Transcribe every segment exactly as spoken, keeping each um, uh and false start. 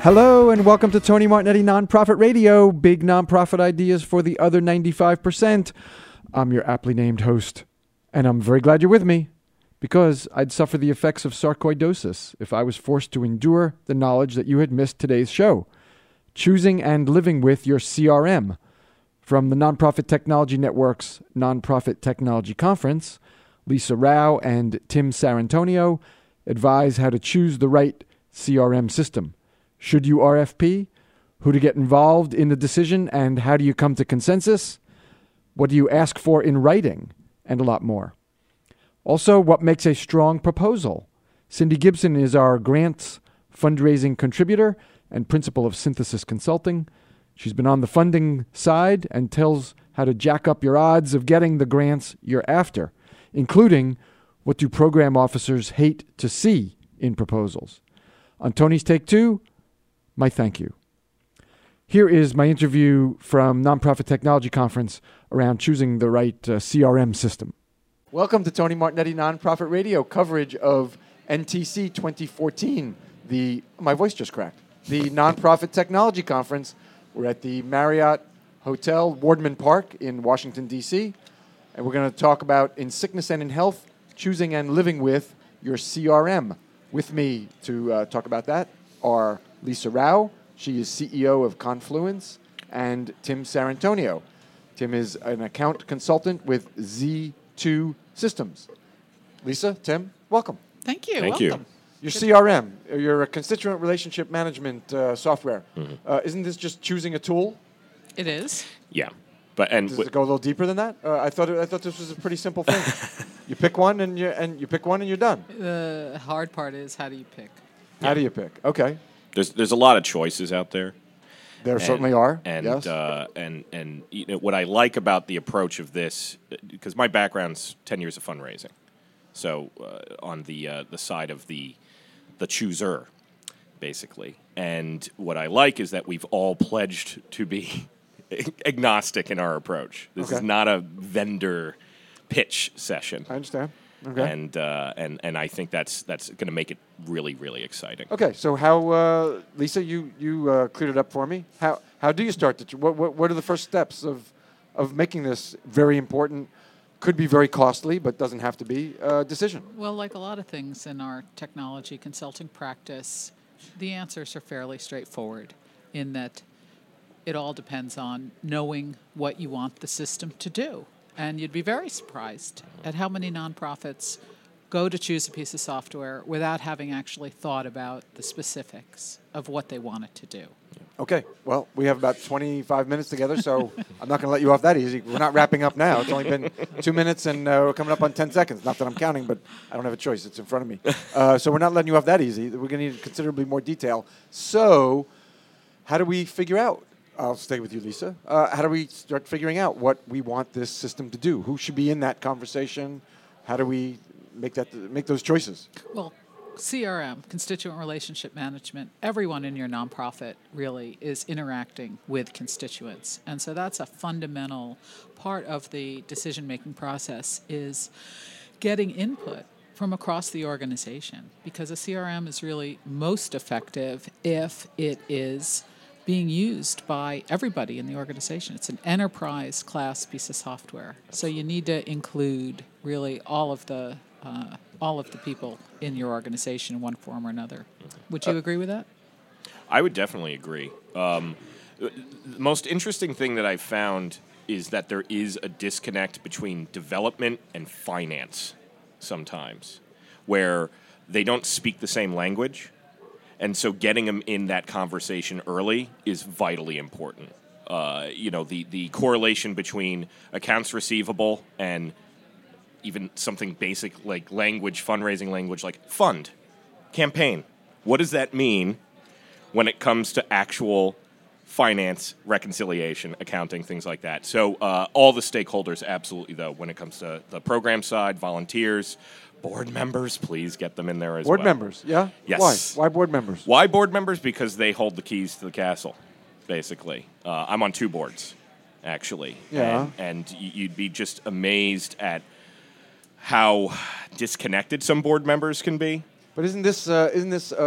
Hello and welcome to Tony Martignetti Nonprofit Radio, big nonprofit ideas for the other ninety-five percent. I'm your aptly named host, and I'm very glad you're with me, because I'd suffer the effects of sarcoidosis if I was forced to endure the knowledge that you had missed today's show. Choosing and living with your C R M. From the Nonprofit Technology Network's Nonprofit Technology Conference, Lisa Rao and Tim Sarantonio advise how to choose the right C R M system. Should you R F P? Who to get involved in the decision, and how do you come to consensus? What do you ask for in writing? And a lot more. Also, what makes a strong proposal? Cindy Gibson is our grants fundraising contributor and principal of Synthesis Consulting. She's been on the funding side and tells how to jack up your odds of getting the grants you're after, including what do program officers hate to see in proposals. On Tony's Take Two, my thank you. Here is my interview from Nonprofit Technology Conference around choosing the right uh, C R M system. Welcome to Tony Martignetti Nonprofit Radio, coverage of N T C twenty fourteen, the, my voice just cracked, the Nonprofit Technology Conference. We're at the Marriott Hotel, Wardman Park in Washington, D C, and we're going to talk about, in sickness and in health, choosing and living with your C R M. With me to uh, talk about that are Lisa Rao. She is C E O of Confluence, and Tim Sarantonio. Tim is an account consultant with Z two Systems. Lisa, Tim, welcome. Thank you. Thank welcome. you. Your C R M, your a constituent relationship management uh, software. Mm-hmm. Uh, isn't this just choosing a tool? It is. Yeah, but and Does w- it go a little deeper than that? Uh, I thought it, I thought this was a pretty simple thing. You pick one and you and you pick one and you're done. The hard part is, how do you pick? How Yeah. do you pick? Okay. there's there's a lot of choices out there. There and, certainly are. And yes. uh, and and you know, what I like about the approach of this, because my background's ten years of fundraising, so uh, on the uh, the side of the the chooser, basically. And what I like is that we've all pledged to be agnostic in our approach. This Okay. is not a vendor pitch session. I understand. Okay. And uh, and and I think that's that's going to make it really really exciting. Okay, so how, uh, Lisa, you you uh, cleared it up for me. How how do you start? To, what, what what are the first steps of of making this very important, could be very costly, but doesn't have to be, uh, decision? Well, like a lot of things in our technology consulting practice, the answers are fairly straightforward in that it all depends on knowing what you want the system to do. And you'd be very surprised at how many nonprofits go to choose a piece of software without having actually thought about the specifics of what they want it to do. Okay, well, we have about twenty-five minutes together, so I'm not going to let you off that easy. We're not wrapping up now. It's only been two minutes, and uh, we're coming up on ten seconds. Not that I'm counting, but I don't have a choice. It's in front of me. Uh, so we're not letting you off that easy. We're going to need considerably more detail. So how do we figure out? I'll stay with you, Lisa. Uh, how do we start figuring out what we want this system to do? Who should be in that conversation? How do we make that make those choices? Well, C R M, constituent relationship management, everyone in your nonprofit really is interacting with constituents. And so that's a fundamental part of the decision-making process, is getting input from across the organization, because a C R M is really most effective if it is being used by everybody in the organization. It's an enterprise class piece of software. So you need to include really all of the uh, all of the people in your organization in one form or another. Would you uh, agree with that? I would definitely agree. Um, the most interesting thing that I've found is that there is a disconnect between development and finance sometimes, where they don't speak the same language. And so getting them in that conversation early is vitally important. Uh, you know, the, the correlation between accounts receivable and even something basic like language, fundraising language, like fund, campaign. What does that mean when it comes to actual finance, reconciliation, accounting, things like that? So uh, all the stakeholders, absolutely, though, when it comes to the program side, volunteers, board members, please get them in there as board well. Board members, yeah? Yes. Why? Why board members? Why board members? Because they hold the keys to the castle, basically. Uh, I'm on two boards, actually. Yeah. And, and you'd be just amazed at how disconnected some board members can be. But isn't this uh, isn't this uh,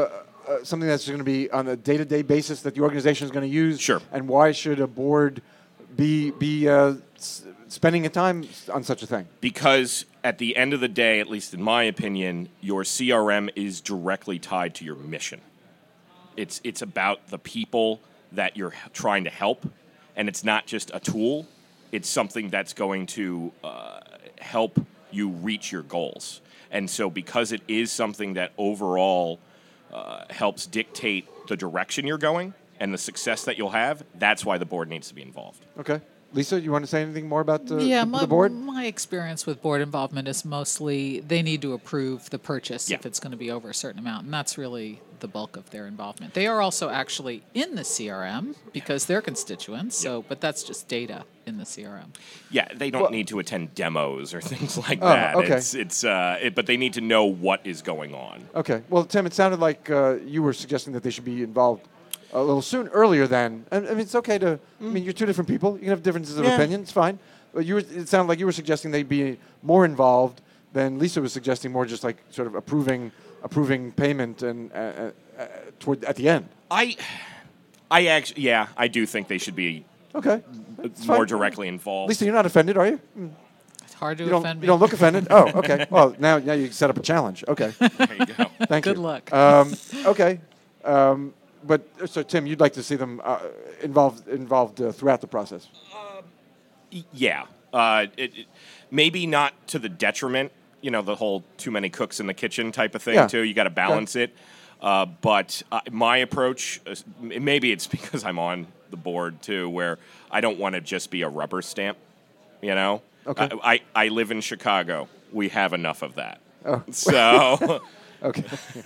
uh, something that's going to be on a day-to-day basis that the organization is going to use? Sure. And why should a board be be uh, s- spending a time on such a thing? Because at the end of the day, at least in my opinion, your C R M is directly tied to your mission. It's it's about the people that you're h- trying to help, and it's not just a tool. It's something that's going to uh, help you reach your goals. And so because it is something that overall uh, helps dictate the direction you're going and the success that you'll have, that's why the board needs to be involved. Okay. Lisa, you want to say anything more about the, yeah, the, my, the board? my experience with board involvement is mostly they need to approve the purchase Yeah. if it's going to be over a certain amount, and that's really the bulk of their involvement. They are also actually in the C R M because they're constituents, so but that's just data in the C R M. Yeah, they don't Well- need to attend demos or things like Oh, that. okay. It's, it's, uh, it, but they need to know what is going on. Okay. Well, Tim, it sounded like uh, you were suggesting that they should be involved a little soon, earlier than. I I mean, it's okay to. I mean, you're two different people. You can have differences of Yeah. opinion. It's fine. But you were, it sounded like you were suggesting they'd be more involved than Lisa was suggesting, more just like sort of approving, approving payment and uh, uh, uh, toward at the end. I, I actually, yeah, I do think they should be Okay. It's more fine. directly involved. Lisa, you're not offended, are you? Mm. It's hard to You don't, offend me. you don't look offended. Oh, okay. Well, now now you set up a challenge. Okay. There you go. Thank Good you. luck. Um, okay. Um, but uh, so Tim, you'd like to see them uh, involved involved uh, throughout the process. Y- Yeah, uh, it, it, maybe not to the detriment. You know, the whole too many cooks in the kitchen type of thing Yeah. too. You got to balance it. Uh, but uh, my approach, uh, m- maybe it's because I'm on the board too, where I don't want to just be a rubber stamp. You know, Okay. I, I I live in Chicago. We have enough of that. Oh. So Okay.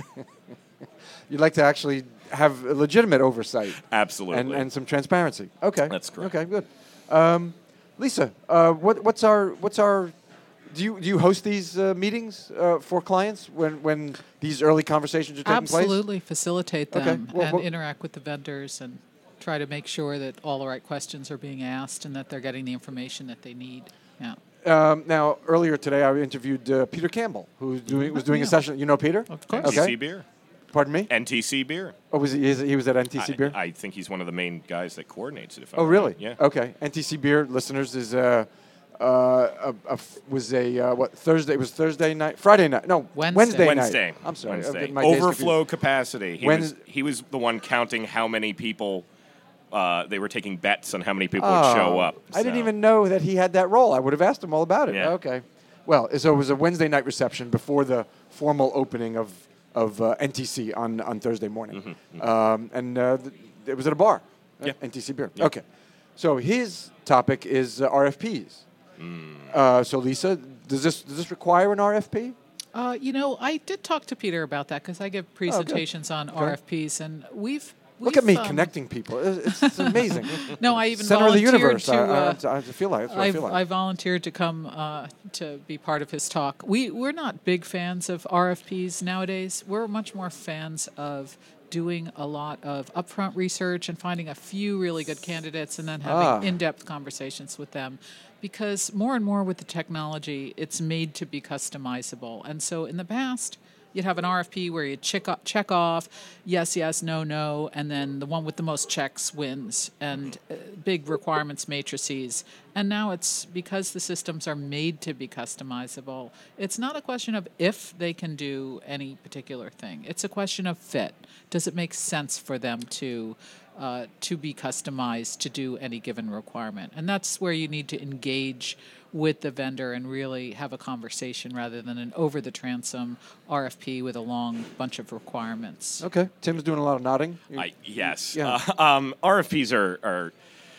You'd like to actually have a legitimate oversight absolutely. and, and some transparency. Okay. That's correct. Okay, good. Um, Lisa, uh, what, what's our what's our do you do you host these uh, meetings uh, for clients when, when these early conversations are taking place? Absolutely facilitate Okay. them Well, and well- interact with the vendors and try to make sure that all the right questions are being asked and that they're getting the information that they need. Yeah. Um, now, earlier today, I interviewed uh, Peter Campbell, who doing, was doing a Yeah. session. You know Peter? Of course. N T C Okay. beer. Pardon me? N T C beer. Oh, was he? He was at N T C I, Beer. I think he's one of the main guys that coordinates it. If Oh, I'm really? right. Yeah. Okay. N T C Beer, listeners, is uh, uh, a, a f- was a uh, what Thursday? It was Thursday night, Friday night. No, Wednesday. night. Wednesday. I'm sorry. I'm Wednesday. getting my days Overflow capacity. He Wednes- was he was the one counting how many people. Uh, they were taking bets on how many people confused. would show Oh, up. I didn't so. even know that he had that role. I would have asked him all about it. Yeah. Okay. Well, so it was a Wednesday night reception before the formal opening of of uh, N T C on, on Thursday morning, um, and uh, th- it was at a bar. uh, Mm-hmm, Yeah. N T C Beer. Yeah. Okay. So his topic is uh, R F Ps. Mm. Uh, so Lisa, does this does this require an R F P? Uh, you know, I did talk to Peter about that because I give presentations on R F Ps, and we've, we've Look at me um, connecting people. It's, it's amazing. No, I even Center of the volunteered universe. to. I, I, uh, I feel like. That's what I I've, feel like. I volunteered to come uh, to be part of his talk. We we're not big fans of R F Ps nowadays. We're much more fans of doing a lot of upfront research and finding a few really good candidates and then having Ah. in-depth conversations with them. Because more and more with the technology, it's made to be customizable. And so in the past, you'd have an R F P where you check off, check off yes, yes, no, no, and then the one with the most checks wins, and uh, big requirements matrices. And now it's because the systems are made to be customizable. It's not a question of if they can do any particular thing. It's a question of fit. Does it make sense for them to uh, to be customized to do any given requirement? And that's where you need to engage with the vendor and really have a conversation rather than an over-the-transom R F P with a long bunch of requirements. Okay. Tim's doing a lot of nodding. I, yes. Yeah. Uh, um, R F Ps are, are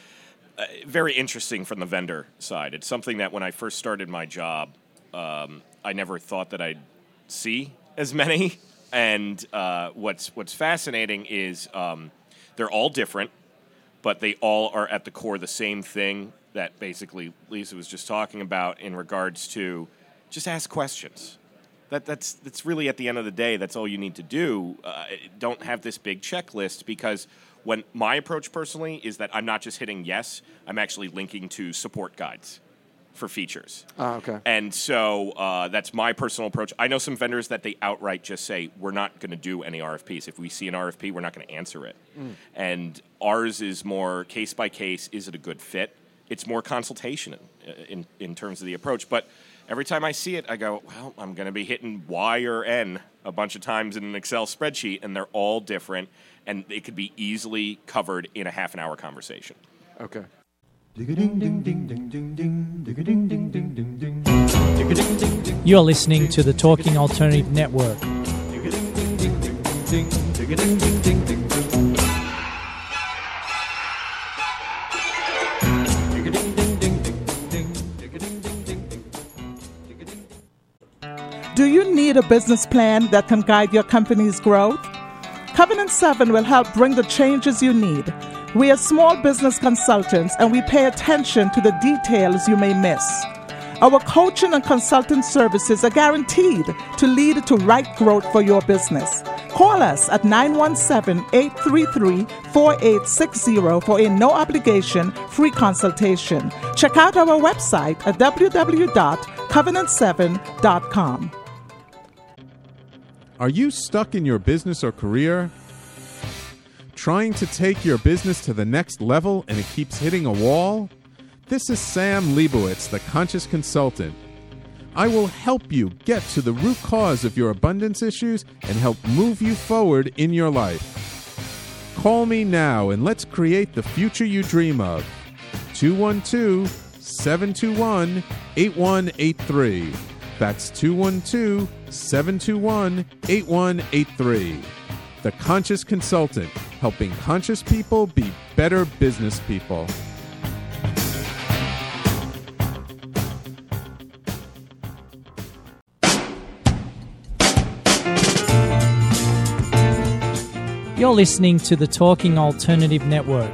uh, very interesting from the vendor side. It's something that when I first started my job, um, I never thought that I'd see as many. And uh, what's what's fascinating is um, they're all different, but they all are at the core the same thing that basically Lisa was just talking about in regards to just ask questions. That that's that's really at the end of the day, that's all you need to do. Uh, don't have this big checklist, because when my approach personally is that I'm not just hitting yes, I'm actually linking to support guides. for features. Ah, okay. And so uh, that's my personal approach. I know some vendors that they outright just say, we're not going to do any R F Ps. If we see an R F P, we're not going to answer it. Mm. And ours is more case by case, is it a good fit? It's more consultation in, in, in terms of the approach. But every time I see it, I go, well, I'm going to be hitting Y or N a bunch of times in an Excel spreadsheet, and they're all different, and it could be easily covered in a half an hour conversation. Okay. You're listening to the Talking Alternative Network. Do you need a business plan that can guide your company's growth? Covenant seven will help bring the changes you need. We are small business consultants, and we pay attention to the details you may miss. Our coaching and consulting services are guaranteed to lead to right growth for your business. Call us at nine one seven, eight three three, four eight six zero for a no-obligation free consultation. Check out our website at w w w dot covenant seven dot com. Are you stuck in your business or career? Trying to take your business to the next level and it keeps hitting a wall? This is Sam Leibowitz, the Conscious Consultant. I will help you get to the root cause of your abundance issues and help move you forward in your life. Call me now and let's create the future you dream of. two one two, seven two one, eight one eight three. That's two one two, seven two one, eight one eight three. The Conscious Consultant, helping conscious people be better business people. You're listening to the Talking Alternative Network.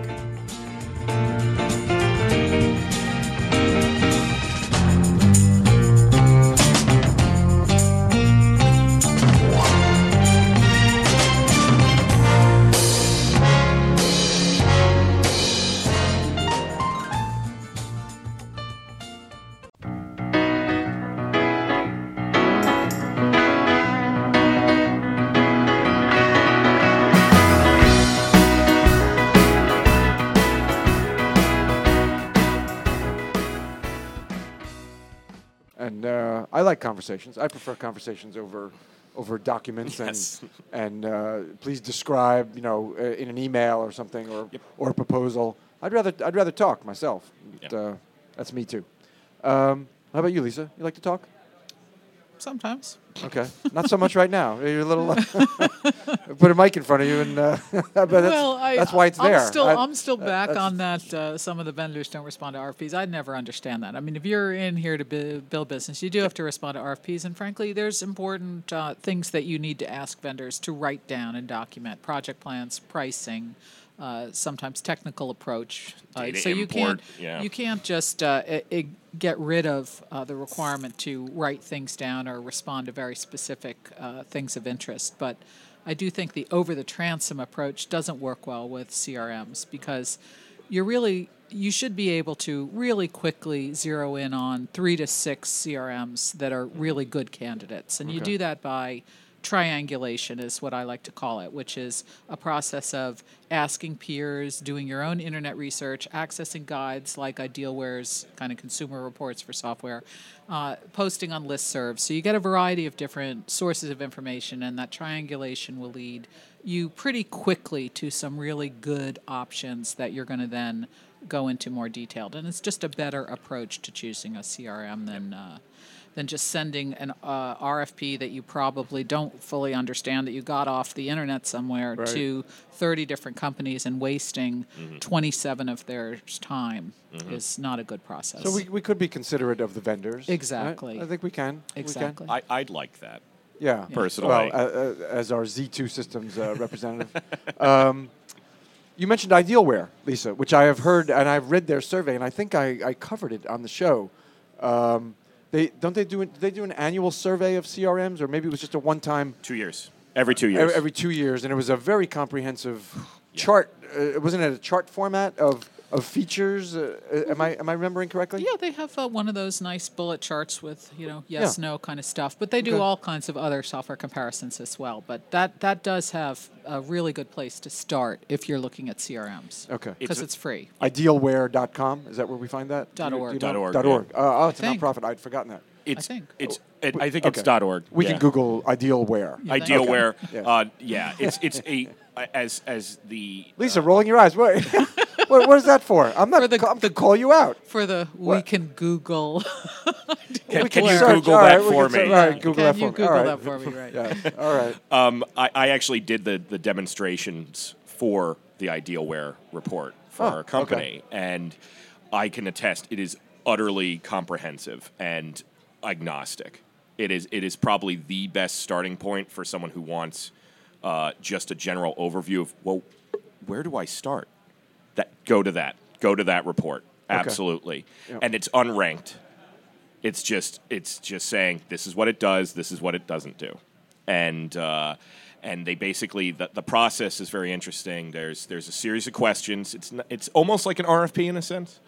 And uh, I like conversations. I prefer conversations over over documents. Yes. And and uh, please describe, you know, uh, in an email or something, or Yep. or a proposal. I'd rather I'd rather talk myself. Yep. But, uh, that's me too. Um, how about you, Lisa? You like to talk? Sometimes. Okay, not so much right now. You're a little. Put a mic in front of you, and uh, but that's, well, I, that's why it's I'm there. Still, I- I'm still back that's- on that. Uh, some of the vendors don't respond to R F Ps. I'd never understand that. I mean, if you're in here to bu- build business, you do have to respond to R F Ps. And frankly, there's important uh, things that you need to ask vendors to write down and document: project plans, pricing, uh, sometimes technical approach. Uh, Data so you import, can't yeah. you can't just uh, i- i- get rid of uh, the requirement to write things down or respond to very specific uh, things of interest. But I do think the over-the-transom approach doesn't work well with C R Ms because you're really you should be able to really quickly zero in on three to six C R Ms that are really good candidates, and you Okay. do that by triangulation is what I like to call it, which is a process of asking peers, doing your own internet research, accessing guides like Idealware's kind of consumer reports for software, uh, posting on listservs. So you get a variety of different sources of information, and that triangulation will lead you pretty quickly to some really good options that you're going to then go into more detailed. And it's just a better approach to choosing a C R M than uh, than just sending an uh, R F P that you probably don't fully understand that you got off the internet somewhere Right. to thirty different companies and wasting Mm-hmm. twenty-seven of their time is not a good process. So we, we could be considerate of the vendors. right? Exactly. I think we can. We can. Exactly. I, I'd like that. Yeah. Personally. Well, uh, uh, as our Z two Systems uh, representative. um, you mentioned Idealware, Lisa, which I have heard and I've read their survey, and I think I, I covered it on the show. Um, they don't they do an, do they do an annual survey of C R Ms, or maybe it was just a one time Two years. Every two years. every, every two years, and it was a very comprehensive chart. Uh, wasn't it a chart format of of features. Uh, am I am I remembering correctly? Yeah, they have uh, one of those nice bullet charts with, you know, yes, Yeah. no kind of stuff. But they do Okay. all kinds of other software comparisons as well. But that, that does have a really good place to start if you're looking at C R Ms. Okay. Because It's a- it's free. Idealware dot com, is that where we find that? Dot Do you- org. do you know? Dot org, Dot yeah. org. Uh, oh, it's a think. nonprofit. I'd forgotten that. It's, think. It's. It, We- I think it's okay. dot .org. We yeah. can Google Idealware. Yeah. Okay. Idealware. Yeah. Uh, yeah, it's it's a as as the Lisa, rolling your eyes. What? what, what is that for? I'm not. For the- ca- I'm the- to call you out. For the we What? can Google. Can, We can you search. Google All that right, we for can search. me? All right, Google Can that you for me. Google All right. that for me, right. Yeah. All right. Um, I, I actually did the, the demonstrations for the Idealware report for Oh, our company, and I can attest it is utterly comprehensive and agnostic. It is it is probably the best starting point for someone who wants uh, just a general overview of, well, where do I start? That go to that go to that report. Absolutely, Yeah. and it's unranked. It's just it's just saying this is what it does, this is what it doesn't do, and uh, and they basically the, the process is very interesting. There's there's a series of questions. It's n- it's almost like an R F P in a sense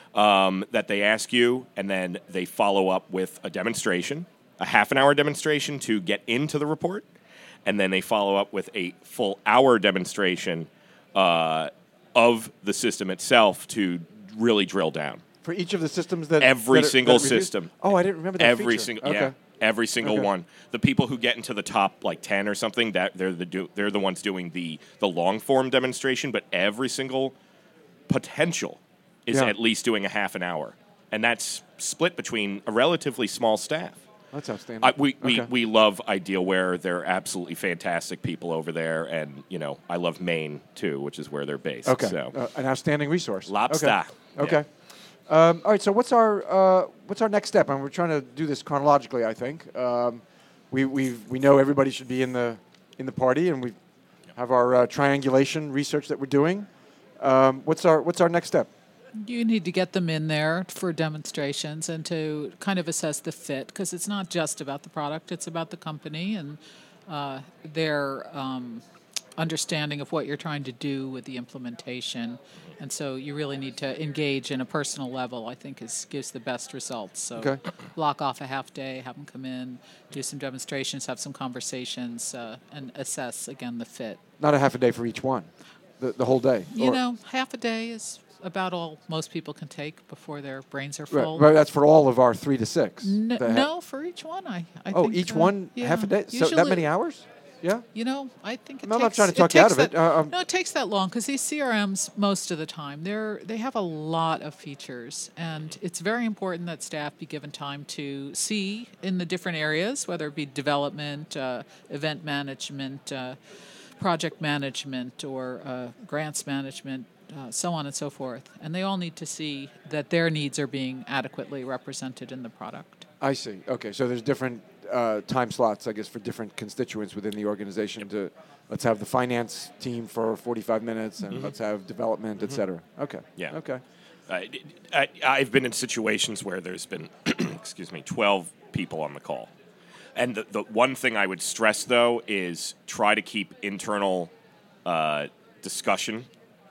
um, that they ask you, and then they follow up with a demonstration, a half an hour demonstration to get into the report, and then they follow up with a full hour demonstration uh, of the system itself to really drill down. For each of the systems that Every that are- single that are reviewed? system. Oh, I didn't remember that Every feature. single Okay. yeah, every single Okay. one. The people who get into the top like ten or something, that they're the do, they're the ones doing the the long form demonstration, but every single potential is Yeah. at least doing a half an hour, and that's split between a relatively small staff. That's outstanding. I, we, we, Okay. we love Idealware. They're absolutely fantastic people over there, and you know I love Maine too, which is where they're based. Okay. So Uh, an outstanding resource. Lobster. Okay. Okay. Um, all right. So what's our uh, what's our next step? And we're trying to do this chronologically. I think um, we we we know everybody should be in the in the party, and we have our uh, triangulation research that we're doing. Um, what's our what's our next step? You need to get them in there for demonstrations and to kind of assess the fit, because it's not just about the product, it's about the company and uh, their um, understanding of what you're trying to do with the implementation. And so you really need to engage in a personal level, I think, is gives the best results. So Okay. block off a half day, have them come in, do some demonstrations, have some conversations, uh, and assess, again, the fit. Not a half a day for each one, the the whole day. You Or- know, half a day is about all most people can take before their brains are Right, full. right, that's for all of our three to six. N- The ha- no, for each one, I, I Oh, think. each uh, one yeah. half a day. So that Usually- many hours? Yeah. You know, I think it I'm not takes. trying to it talk you out takes of it. that- Uh, um, no, it takes that long because these C R Ms, most of the time, they're they have a lot of features, and it's very important that staff be given time to see in the different areas, whether it be development, uh, event management, uh, project management, or uh, grants management. Uh, so on and so forth. And they all need to see that their needs are being adequately represented in the product. I see. Okay, so there's different uh, time slots, I guess, for different constituents within the organization. To let's have the finance team for forty-five minutes, and let's have development, et cetera. Okay. Yeah. Okay. I, I, I've been in situations where there's been, excuse me, twelve people on the call. And the, the one thing I would stress, though, is try to keep internal uh, discussion,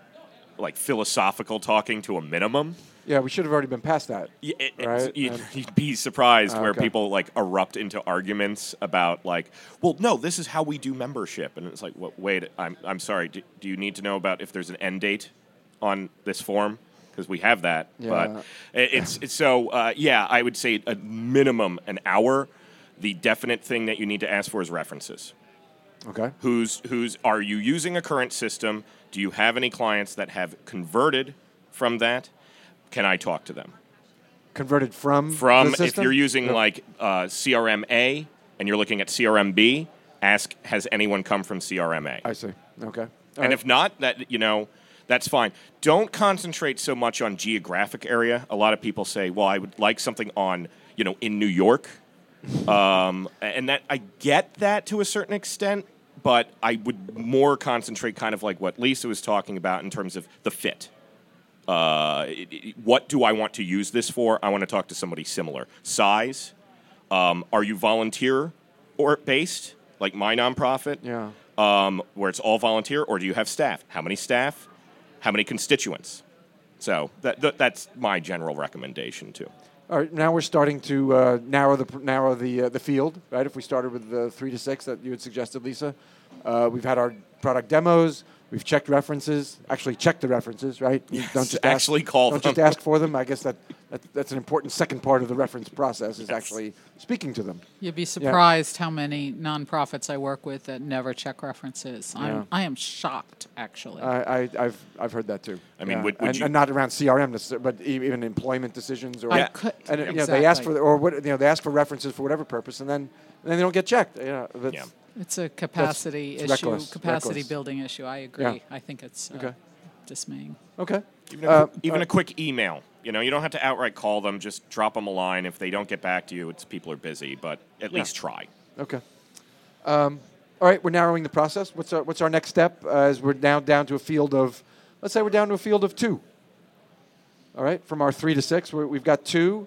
like philosophical talking, to a minimum. Yeah, we should have already been past that. Yeah, it- it- Right, You'd, and- you'd be surprised Oh, where okay. people like erupt into arguments about like, well, no, this is how we do membership, and it's like, well, wait, I'm I'm sorry. Do, do you need to know about if there's an end date on this form? Because we have that, Yeah. but it- it's it's so uh, yeah. I would say a minimum an hour. The definite thing that you need to ask for is references. Okay. Who's who's are you using a current system? Do you have any clients that have converted from that? Can I talk to them? Converted from From the if system? you're using Yeah. like uh, C R M A and you're looking at C R M B, ask has anyone come from C R M A? I see. Okay. All and right. if not, that you know, that's fine. Don't concentrate so much on geographic area. A lot of people say, "Well, I would like something on you know in New York," um, and that I get that to a certain extent, but I would more concentrate kind of like what Lisa was talking about in terms of the fit. Uh, it- it- what do I want to use this for? I want to talk to somebody similar. Size. Um, are you volunteer or based, like my nonprofit? Yeah. Um, where it's all volunteer, or do you have staff? How many staff? How many constituents? So that, that that's my general recommendation too. All right, now we're starting to uh, narrow the narrow the uh, the field, right? If we started with the three to six that you had suggested, Lisa, uh, we've had our product demos. We've checked references. Actually, checked the references, right? You Yes, don't just actually ask, call Don't them. just ask for them. I guess that, that that's an important second part of the reference process is Yes. actually speaking to them. You'd be surprised how many nonprofits I work with that never check references. Yeah. I'm, I am shocked, actually. I, I, I've I've heard that too. I mean, Yeah. would- would and, you- and not around C R M, necessarily, but e- even employment decisions or I could- and you know they ask exactly. for or what you know they ask for references for whatever purpose, and then and then they don't get checked. You know, that's, Yeah. It's a capacity it's issue, reckless, capacity reckless. building issue. I agree. Yeah. I think it's uh, Okay. dismaying. Okay. Even, a, Uh, qu- even uh, a quick email. You know, you don't have to outright call them. Just drop them a line. If they don't get back to you, it's people are busy. But at Yeah. least try. Okay. Um, all right, we're narrowing the process. What's our what's our next step? Uh, as we're now down to a field of, let's say we're down to a field of two. All right, from our three to six, we're, we've got two.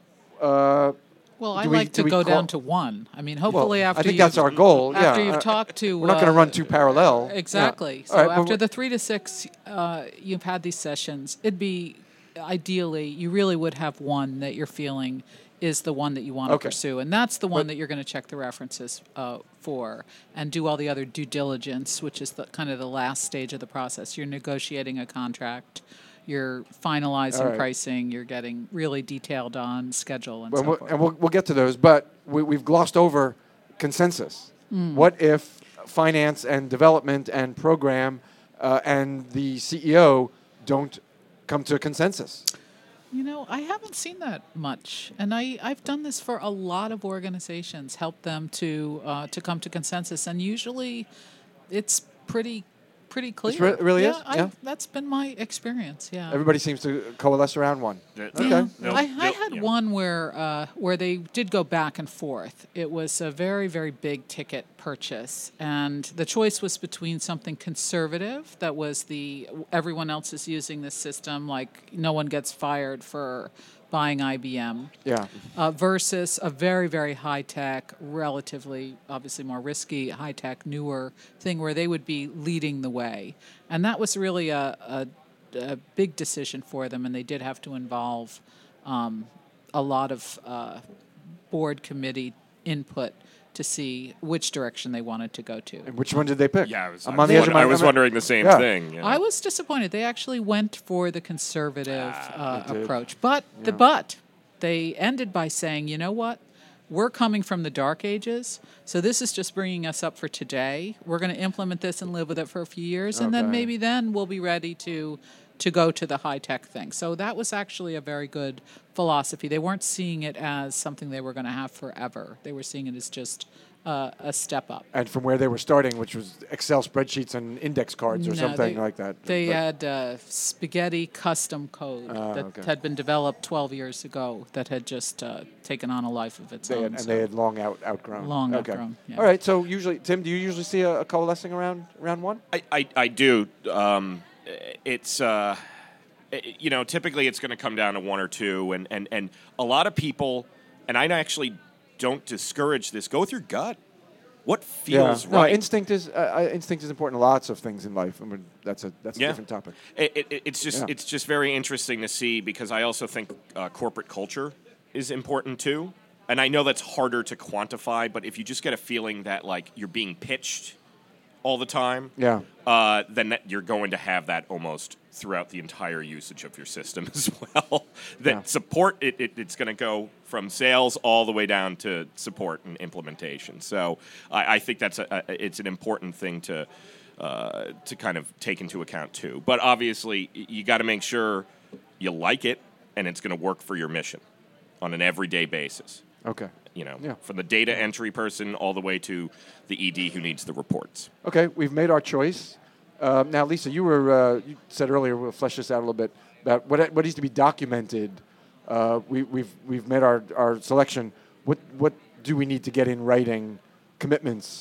Uh, Well, I Do we- like do to we go call- down to one. I mean, hopefully well, after I think you've, that's our goal. after yeah. you've Uh, talked to we're not going to uh, run two parallel. Yeah. Exactly. So All right, but after we're- the three to six, uh, you've had these sessions. It'd be ideally you really would have one that you're feeling is the one that you want to Okay. pursue, and that's the one But- that you're going to check the references uh, for and do all the other due diligence, which is the, kind of the last stage of the process. You're negotiating a contract. You're finalizing All right. pricing. You're getting really detailed on schedule and Well, so we'll, forth. and we'll, we'll get to those, but we, we've glossed over consensus. Hmm. What if finance and development and program uh, and the C E O don't come to a consensus? You know, I haven't seen that much, and I, I've done this for a lot of organizations, help them to uh, to come to consensus, and usually it's pretty pretty clear. re- really yeah, is? I, Yeah. That's been my experience. Yeah. Everybody seems to coalesce around one. Yeah. Okay. Yeah. They'll- I, I they'll- had yeah. one where uh, where they did go back and forth. It was a very very big ticket purchase, and the choice was between something conservative that was the everyone else is using this system, like no one gets fired for buying I B M. Yeah. Uh, versus a very, very high tech, relatively, obviously more risky, high tech, newer thing where they would be leading the way. And that was really a, a, a big decision for them, and they did have to involve um, a lot of uh, board committee input to see which direction they wanted to go to. And which one did they pick? Yeah, I was, I'm I on was, the edge wonder- of my. I was I'm- wondering the same Yeah. thing. you know. I was disappointed. They actually went for the conservative uh, They did. approach. But the but, they ended by saying, you know what? We're coming from the dark ages, so this is just bringing us up for today. We're going to implement this and live with it for a few years, and then Okay. maybe then we'll be ready to to go to the high tech thing. So that was actually a very good philosophy. They weren't seeing it as something they were going to have forever. They were seeing it as just uh, a step up. And from where they were starting, which was Excel spreadsheets and index cards or No, something they- like that. They But- had uh, spaghetti custom code Ah, that okay. had been developed twelve years ago that had just uh, taken on a life of its They own. had, and so- they had long out outgrown. Long okay. outgrown, yeah. All right. So usually, Tim, do you usually see a, a coalescing around round one? I, I, I do. Um, it's, uh, i- you know, typically it's going to come down to one or two. And, and, and a lot of people, and I actually don't discourage this, go with your gut. What feels yeah. No, right? instinct is uh, uh, instinct is important in lots of things in life. I mean, that's a that's Yeah. a different topic. It, it, it's just Yeah. it's just very interesting to see because I also think uh, corporate culture is important too. And I know that's harder to quantify, but if you just get a feeling that like you're being pitched all the time, Yeah. uh, then that you're going to have that almost throughout the entire usage of your system as well. that Yeah. support, it, it, it's going to go from sales all the way down to support and implementation. So I, I think that's a, a, it's an important thing to uh, to kind of take into account too. But obviously, y- you got to make sure you like it and it's going to work for your mission on an everyday basis. Okay. You know, Yeah. from the data entry person all the way to the E D who needs the reports. Okay. We've made our choice. Um, now, Lisa, you were uh, you said earlier. We'll flesh this out a little bit about what what needs to be documented. Uh, we, we've we've made our, our selection. What what do we need to get in writing? Commitments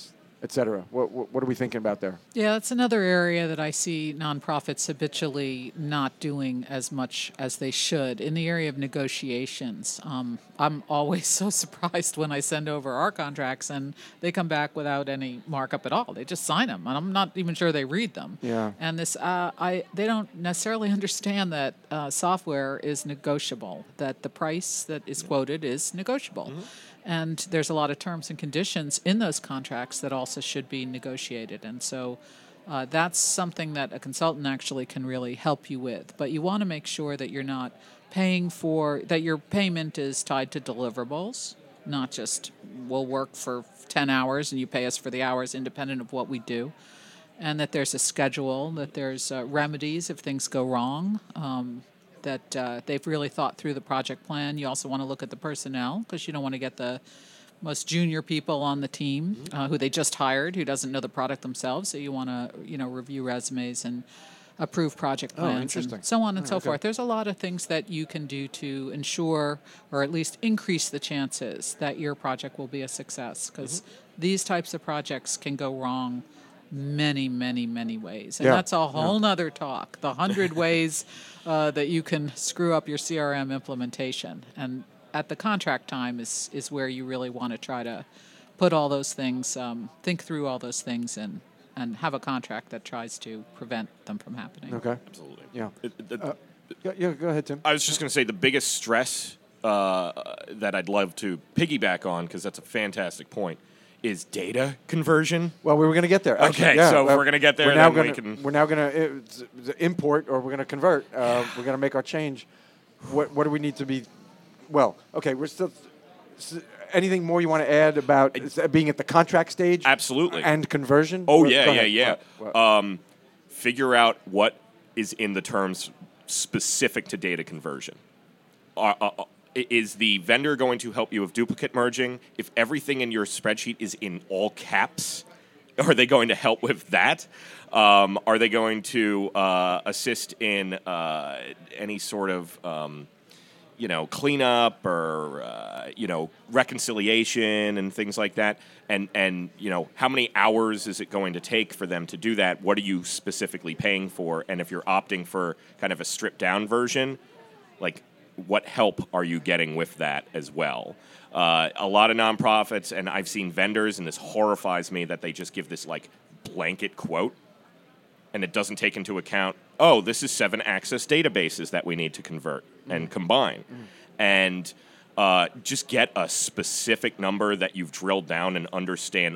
et cetera? What, what, what are we thinking about there? Yeah, that's another area that I see nonprofits habitually not doing as much as they should in the area of negotiations. Um, I'm always so surprised when I send over our contracts and they come back without any markup at all. They just sign them, and I'm not even sure they read them. Yeah. And this, uh, I they don't necessarily understand that uh, software is negotiable, that the price that is quoted is negotiable. Mm-hmm. And there's a lot of terms and conditions in those contracts that also should be negotiated. And so uh, that's something that a consultant actually can really help you with. But you want to make sure that you're not paying for, that your payment is tied to deliverables, not just we'll work for ten hours and you pay us for the hours independent of what we do. And that there's a schedule, that there's uh, remedies if things go wrong. Um, that uh, they've really thought through the project plan. You also want to look at the personnel because you don't want to get the most junior people on the team uh, who they just hired who doesn't know the product themselves. So you want to, you know, review resumes and approve project plans oh, interesting. and so on and oh, so okay. forth. There's a lot of things that you can do to ensure or at least increase the chances that your project will be a success because mm-hmm. these types of projects can go wrong many, many, many ways. And yeah. that's a whole yeah. nother talk, the hundred ways uh, that you can screw up your C R M implementation. And at the contract time is, is where you really want to try to put all those things, um, think through all those things and, and have a contract that tries to prevent them from happening. Okay. Absolutely. Yeah. It, it, uh, yeah, yeah, go ahead, Tim. I was just going to say the biggest stress uh, that I'd love to piggyback on, because that's a fantastic point, is data conversion. Well, we were going to get there. Actually, okay, yeah, so uh, if we're going to get there, we're now then gonna, we can... We're now going to import or we're going to convert. Uh, we're going to make our change. What, what do we need to be... Well, okay, we're still... Anything more you want to add about I, being at the contract stage? Absolutely. And conversion? Oh, What, yeah, yeah, yeah. What, what? Um, figure out what is in the terms specific to data conversion. Uh, uh, Is the vendor going to help you with duplicate merging? If everything in your spreadsheet is in all caps, are they going to help with that? Um, are they going to uh, assist in uh, any sort of, um, you know, cleanup or, uh, you know, reconciliation and things like that? And, and, you know, how many hours is it going to take for them to do that? What are you specifically paying for? And if you're opting for kind of a stripped-down version, like, what help are you getting with that as well? Uh, a lot of nonprofits, and I've seen vendors, and this horrifies me, that they just give this, like, blanket quote, and it doesn't take into account, oh, this is seven access databases that we need to convert mm. and combine. Mm. And uh, just get a specific number that you've drilled down and understand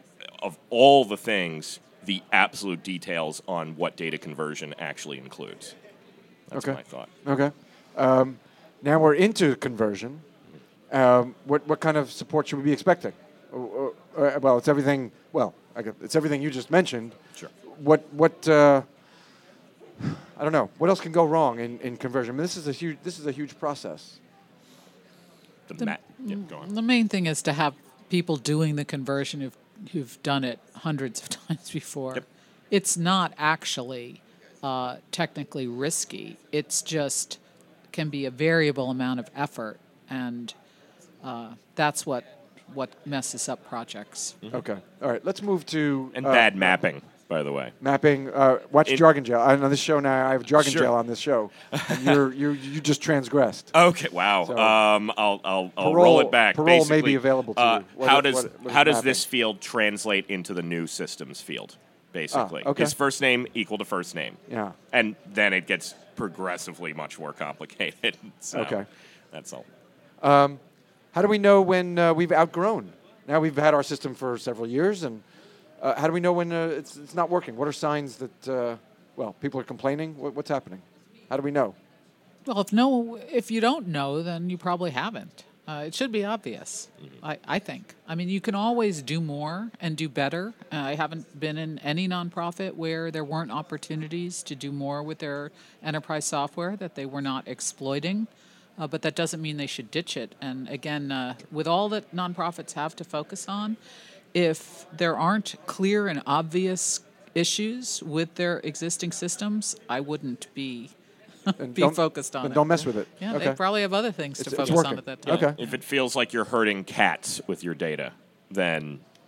of all the things, the absolute details on what data conversion actually includes. That's okay. my thought. Okay. Um, now we're into conversion. Um, what what kind of support should we be expecting? Uh, uh, well, it's everything. Well, I guess it's everything you just mentioned. Sure. What what? Uh, I don't know. What else can go wrong in, in conversion? I mean, this is a huge. This is a huge process. The, The, ma- yeah, go on. the main thing is to have people doing the conversion who've, who've done it hundreds of times before. Yep. It's not actually uh, technically risky. It's just can be a variable amount of effort, and uh, that's what what messes up projects. Mm-hmm. Okay. All right. Let's move to And uh, bad mapping, by the way. mapping. Uh, watch In- Jargon Gel. On this show now, I have Jargon Sure. Gel on this show, and you're you you just transgressed. Okay, wow. So- um, I'll I'll, I'll Parole- roll it back. parole may Basically, be available to uh, you. What how is- does what- what how is does mapping? this field translate into the new systems field? Basically, Ah, okay. is first name equal to first name? Yeah. And then it gets progressively much more complicated. So Okay. that's all. How do we know when uh, we've outgrown? Now we've had our system for several years, and uh, how do we know when uh, it's it's not working? What are signs that uh, well people are complaining? What, what's happening? How do we know? Well, if no, if you don't know, then you probably haven't. Uh, it should be obvious, Mm-hmm. I, I think. I mean, you can always do more and do better. Uh, I haven't been in any nonprofit where there weren't opportunities to do more with their enterprise software that they were not exploiting. Uh, but that doesn't mean they should ditch it. And again, uh, with all that nonprofits have to focus on, if there aren't clear and obvious issues with their existing systems, I wouldn't be And be don't- focused on then it. don't mess with it. Yeah, Okay. they probably have other things It's- to it's focus on working. at that time. Okay. If it feels like you're hurting cats with your data, then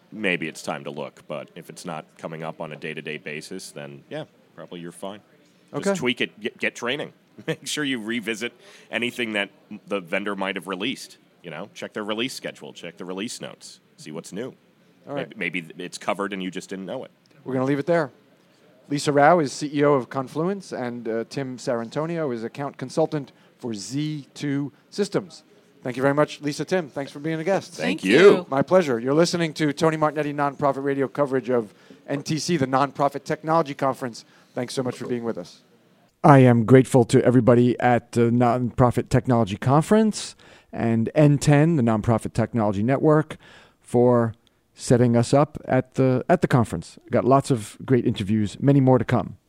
maybe it's time to look. But if it's not coming up on a day-to-day basis, then, yeah, probably you're fine. Okay. Just tweak it, get, get training. Make sure you revisit anything that the vendor might have released. You know, check their release schedule, check the release notes, see what's new. All right. Maybe, maybe it's covered and you just didn't know it. We're going to leave it there. Lisa Rao is C E O of Confluence, and uh, Tim Sarantonio is account consultant for Z two Systems. Thank you very much, Lisa, Tim. Thanks for being a guest. Thank, Thank you. you. My pleasure. You're listening to Tony Martignetti Nonprofit Radio coverage of N T C, the Nonprofit Technology Conference. Thanks so much for being with us. I am grateful to everybody at the Nonprofit Technology Conference and N ten, the Nonprofit Technology Network, for setting us up at the at the conference. Got lots of great interviews, many more to come.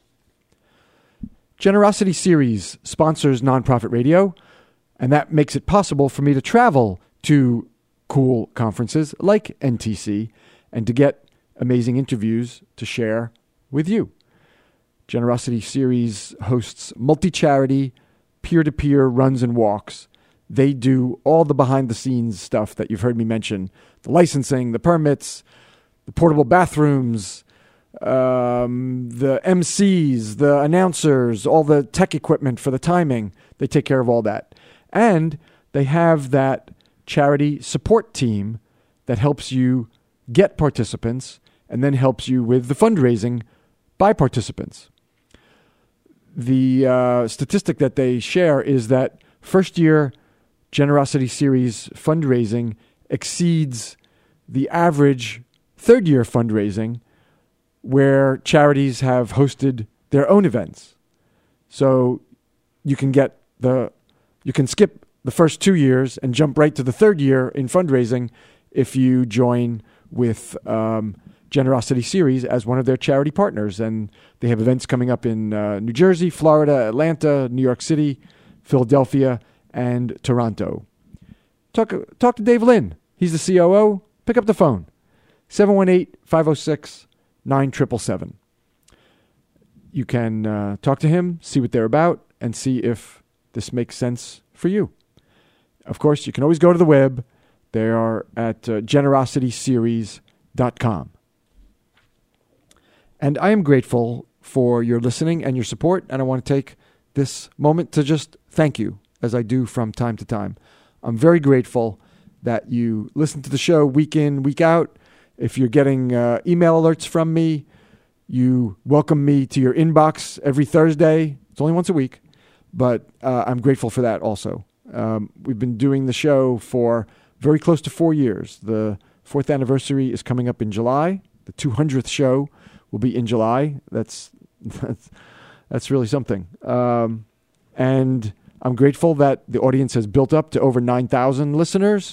Generosity Series sponsors Nonprofit Radio, and that makes it possible for me to travel to cool conferences like N T C and to get amazing interviews to share with you. Generosity Series hosts multi-charity, peer-to-peer runs and walks. They do all the behind-the-scenes stuff that you've heard me mention, the licensing, the permits, the portable bathrooms, um, the M Cs, the announcers, all the tech equipment for the timing. They take care of all that. And they have that charity support team that helps you get participants and then helps you with the fundraising by participants. The uh, statistic that they share is that first-year Generosity Series fundraising exceeds the average third-year fundraising where charities have hosted their own events. So you can get the you can skip the first two years and jump right to the third year in fundraising if you join with um, Generosity Series as one of their charity partners. And they have events coming up in uh, New Jersey, Florida, Atlanta, New York City, Philadelphia, and Toronto. Talk talk to Dave Lynn. He's the C O O. Pick up the phone. seven one eight, five oh six, nine seven seven seven. You can uh, talk to him, see what they're about, and see if this makes sense for you. Of course, you can always go to the web. They are at uh, generosity series dot com. And I am grateful for your listening and your support, and I want to take this moment to just thank you, as I do from time to time. I'm very grateful that you listen to the show week in, week out. If you're getting uh, email alerts from me, you welcome me to your inbox every Thursday. It's only once a week, but uh, I'm grateful for that also. Um, we've been doing the show for very close to four years. The fourth anniversary is coming up in July. The two hundredth show will be in July. That's that's, that's really something. Um, and I'm grateful that the audience has built up to over nine thousand listeners.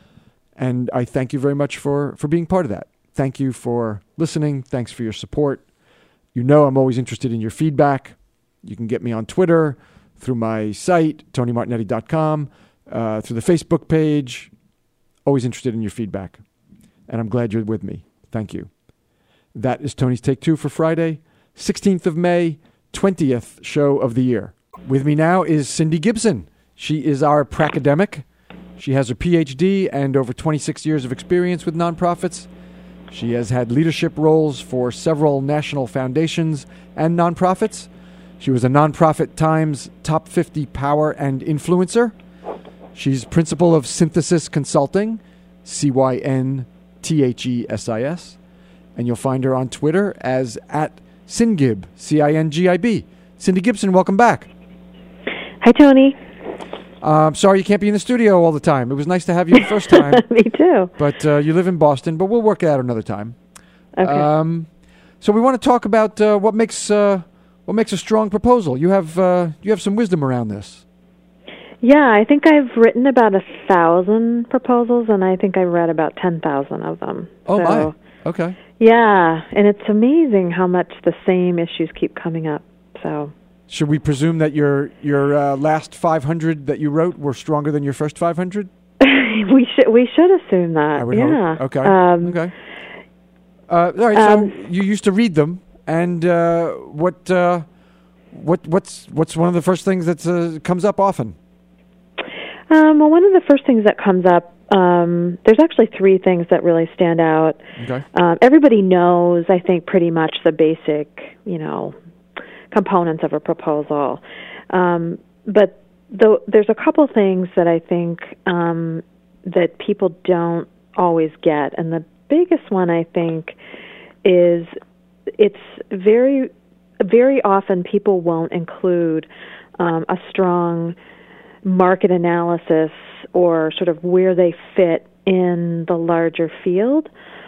And I thank you very much for, for being part of that. Thank you for listening. Thanks for your support. You know I'm always interested in your feedback. You can get me on Twitter, through my site, tony martignetti dot com, uh, through the Facebook page. Always interested in your feedback. And I'm glad you're with me. Thank you. That is Tony's Take Two for Friday, sixteenth of May, twentieth show of the year. With me now is Cindy Gibson. She is our pracademic. She has her P H D and over twenty-six years of experience with nonprofits. She has had leadership roles for several national foundations and nonprofits. She was a Nonprofit Times Top fifty Power and Influencer. She's principal of Synthesis Consulting, C Y N T H E S I S. And you'll find her on Twitter as at Cingib, C I N G I B. Cindy Gibson, welcome back. Hi, Tony. Uh, I'm sorry you can't be in the studio all the time. It was nice to have you the first time. Me too. But uh, you live in Boston, but we'll work it out another time. Okay. Um, so we want to talk about uh, what makes uh, what makes a strong proposal. You have uh, you have some wisdom around this. Yeah, I think I've written about a thousand proposals, and I think I read about ten thousand of them. Oh, so, my. Okay. Yeah, and it's amazing how much the same issues keep coming up. So. Should we presume that your your uh, last five hundred that you wrote were stronger than your first five hundred? we should we should assume that. I would yeah. hope. Okay. Um, okay. Uh, all right. um, so you used to read them, and uh, what uh, what what's what's one of the first things that uh, comes up often? Um, well, one of the first things that comes up Um, there's actually three things that really stand out. Okay. Um, everybody knows, I think, pretty much the basic, you know, components of a proposal. Um, but the, there's a couple things that I think um, that people don't always get. And the biggest one, I think, is it's very, very often people won't include um, a strong market analysis or sort of where they fit in the larger field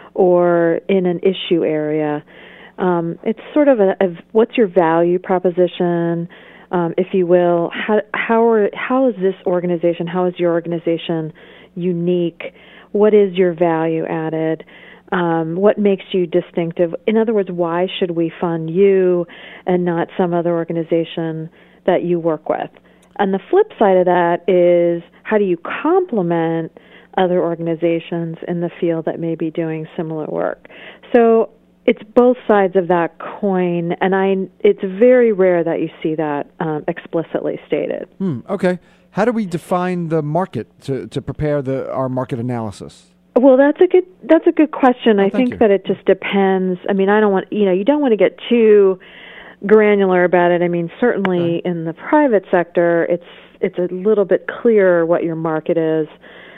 or in an issue area. Um, it's sort of a, a what's your value proposition, um, if you will. How how are how is this organization? How is your organization unique? What is your value added? Um, what makes you distinctive? In other words, why should we fund you and not some other organization that you work with? And the flip side of that is, how do you complement other organizations in the field that may be doing similar work? So it's both sides of that coin, and I it's very rare that you see that um, explicitly stated. Hmm, okay. How do we define the market to, to prepare the our market analysis? Well, that's a good that's a good question. Oh, I think you. that it just depends. I mean, I don't want you know you don't want to get too granular about it. I mean, certainly okay. in the private sector, it's it's a little bit clearer what your market is.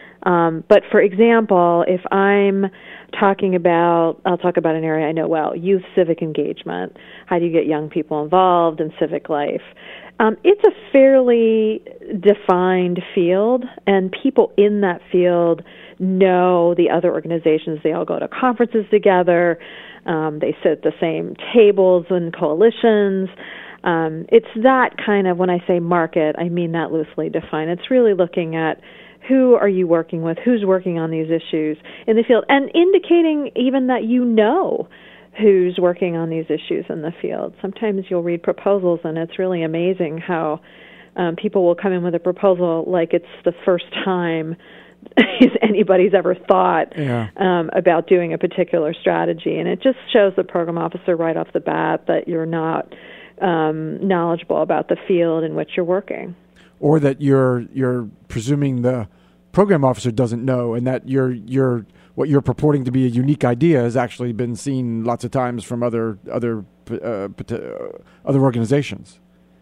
Um, but for example, if I'm talking about, I'll talk about an area I know well, youth civic engagement. How do you get young people involved in civic life? Um, it's a fairly defined field, and people in that field know the other organizations. They all go to conferences together. Um, they sit at the same tables and coalitions. Um, it's that kind of, when I say market, I mean that loosely defined. It's really looking at who are you working with, who's working on these issues in the field, and indicating even that you know who's working on these issues in the field. Sometimes you'll read proposals, and it's really amazing how um, people will come in with a proposal like it's the first time anybody's ever thought yeah. um, about doing a particular strategy. And it just shows the program officer right off the bat that you're not um, knowledgeable about the field in which you're working. Or that you're you're presuming the program officer doesn't know, and that you're you're what you're purporting to be a unique idea has actually been seen lots of times from other other uh, other organizations.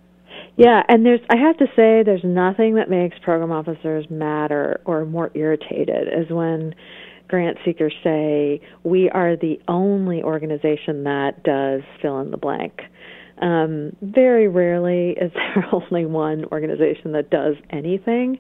Yeah, and there's I have to say there's nothing that makes program officers madder or more irritated as when grant seekers say, we are the only organization that does fill in the blank. Um, very rarely is there only one organization that does anything.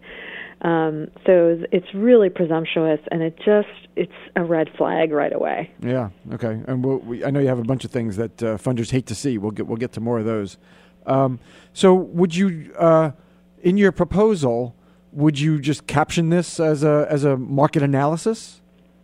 Um, so it's really presumptuous, and it just it's a red flag right away. Yeah. Okay. And we'll, we, I know you have a bunch of things that uh, funders hate to see. We'll get we'll get to more of those. Um, so would you, uh, in your proposal, would you just caption this as a as a market analysis?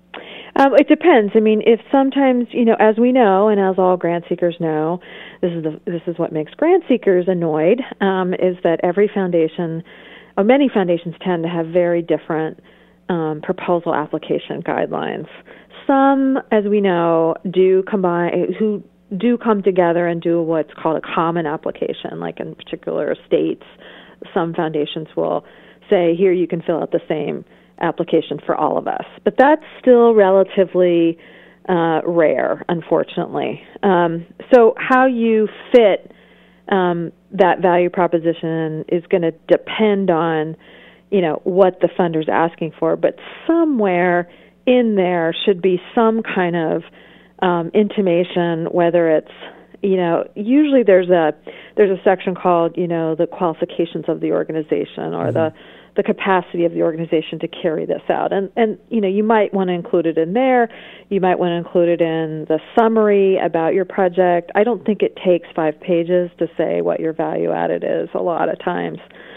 Um, it depends. I mean, if sometimes, you know, as we know, and as all grant seekers know, this is the this is what makes grant seekers annoyed, um, is that every foundation, or many foundations, tend to have very different um, proposal application guidelines. Some, as we know, do combine who do come together and do what's called a common application. Like in particular states, some foundations will say, here you can fill out the same application for all of us. But that's still relatively uh, rare, unfortunately. Um, so how you fit um, that value proposition is going to depend on, you know, what the funder's asking for. But somewhere in there should be some kind of um, intimation, whether it's, you know, usually there's a there's a section called, you know, the qualifications of the organization or mm-hmm. the the capacity of the organization to carry this out. And, and you know, you might want to include it in there. You might want to include it in the summary about your project. I don't think it takes five pages to say what your value added is a lot of times.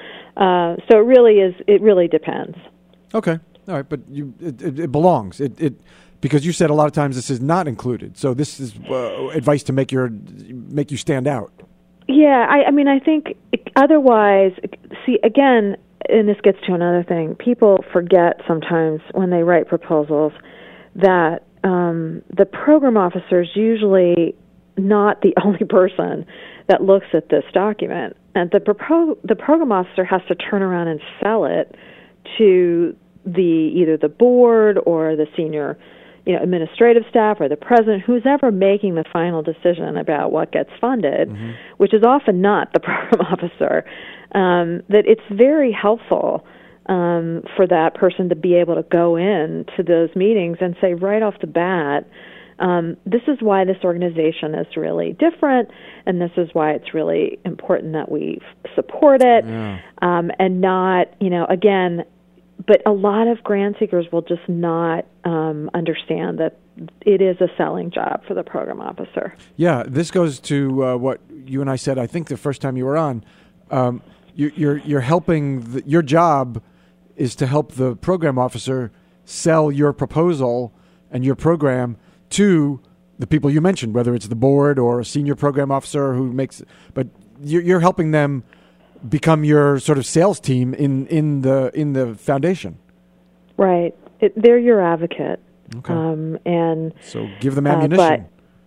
Uh, so it really is, it really depends. Okay. All right. But you, it, it, it belongs. It, it, because you said a lot of times this is not included. So this is uh, advice to make your, make you stand out. Yeah. I, I mean, I think otherwise, see, again, and this gets to another thing, people forget sometimes when they write proposals that um, the program officer is usually not the only person that looks at this document. And the, propo- the program officer has to turn around and sell it to the either the board or the senior, you know, administrative staff or the president, who's ever making the final decision about what gets funded, mm-hmm. which is often not the program officer, um, that it's very helpful um, for that person to be able to go in to those meetings and say right off the bat, um, this is why this organization is really different, and this is why it's really important that we f- support it, yeah. um, and not, you know, again, but a lot of grant seekers will just not um, understand that it is a selling job for the program officer. Yeah, this goes to uh, what you and I said, I think the first time you were on. Um, you, you're you're helping, the, your job is to help the program officer sell your proposal and your program to the people you mentioned, whether it's the board or a senior program officer who makes, but you're, you're helping them become your sort of sales team in, in the in the foundation. Right. It, they're your advocate. Okay. Um, and so give them ammunition. Uh,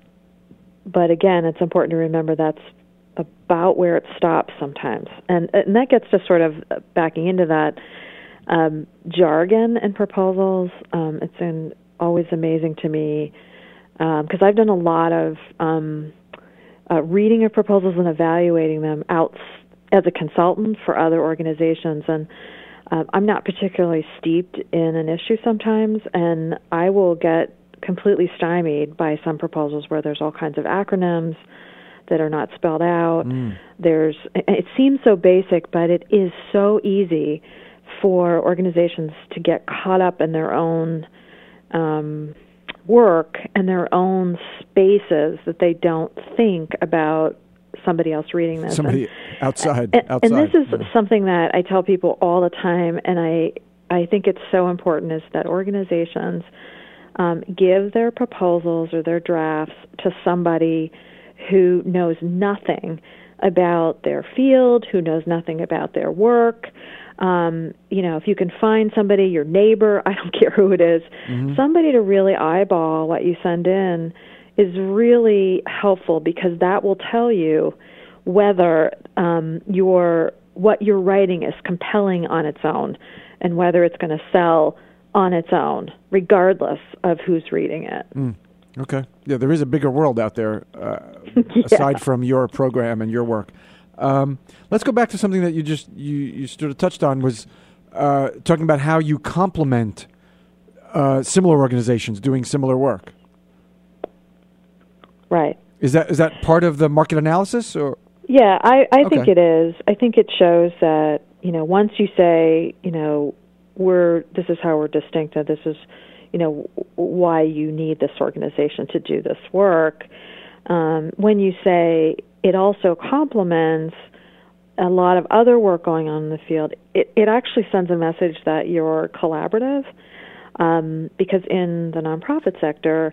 but, but again, it's important to remember that's about where it stops sometimes. And, and that gets to sort of backing into that um, jargon and proposals. Um, it's in, always amazing to me because um, I've done a lot of um, uh, reading of proposals and evaluating them out as a consultant for other organizations, and uh, I'm not particularly steeped in an issue sometimes, and I will get completely stymied by some proposals where there's all kinds of acronyms that are not spelled out. Mm. There's, it seems so basic, but it is so easy for organizations to get caught up in their own um, work and their own spaces that they don't think about somebody else reading this. Somebody and, outside, and, outside. And this is yeah. something that I tell people all the time, and I I think it's so important, is that organizations um, give their proposals or their drafts to somebody who knows nothing about their field, who knows nothing about their work. Um, you know, if you can find somebody, your neighbor, I don't care who it is, mm-hmm. somebody to really eyeball what you send in is really helpful, because that will tell you whether um, your what you're writing is compelling on its own and whether it's going to sell on its own, regardless of who's reading it. Mm. Okay. Yeah, there is a bigger world out there uh, yeah. aside from your program and your work. Um, let's go back to something that you just you, you sort of touched on, was uh, talking about how you complement uh, similar organizations doing similar work. Right. Is that is that part of the market analysis, or? Yeah, I, I okay. think it is. I think it shows that, you know, once you say, you know, we're this is how we're distinctive, this is, you know, why you need this organization to do this work. Um, when you say it also complements a lot of other work going on in the field, it, it actually sends a message that you're collaborative, um, because in the nonprofit sector,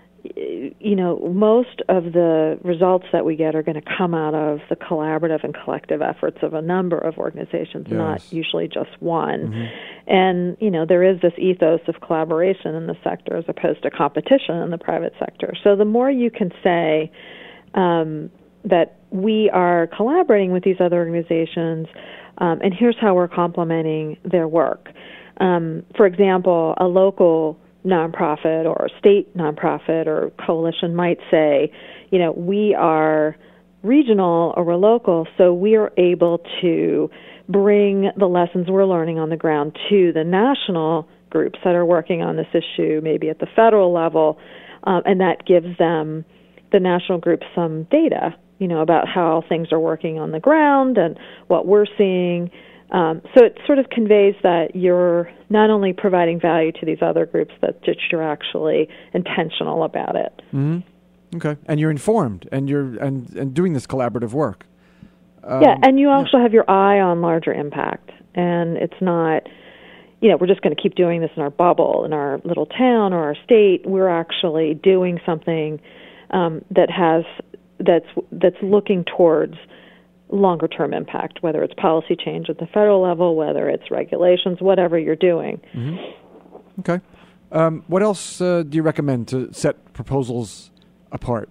you know, most of the results that we get are going to come out of the collaborative and collective efforts of a number of organizations, yes. not usually just one. Mm-hmm. And, you know, there is this ethos of collaboration in the sector as opposed to competition in the private sector. So the more you can say um, that we are collaborating with these other organizations, um, and here's how we're complementing their work. Um, for example, a local nonprofit or a state nonprofit or coalition might say, you know, we are regional or we're local, so we are able to bring the lessons we're learning on the ground to the national groups that are working on this issue, maybe at the federal level, um, and that gives them, the national groups, some data, you know, about how things are working on the ground and what we're seeing. Um, so it sort of conveys that you're not only providing value to these other groups, but that you're actually intentional about it. Mm-hmm. Okay, and you're informed, and you're and, and doing this collaborative work. Um, yeah, and you also yeah. have your eye on larger impact, and it's not, you know, we're just going to keep doing this in our bubble, in our little town or our state. We're actually doing something um, that has that's that's looking towards longer-term impact, whether it's policy change at the federal level, whether it's regulations, whatever you're doing. Mm-hmm. Okay. Um, what else uh, do you recommend to set proposals apart?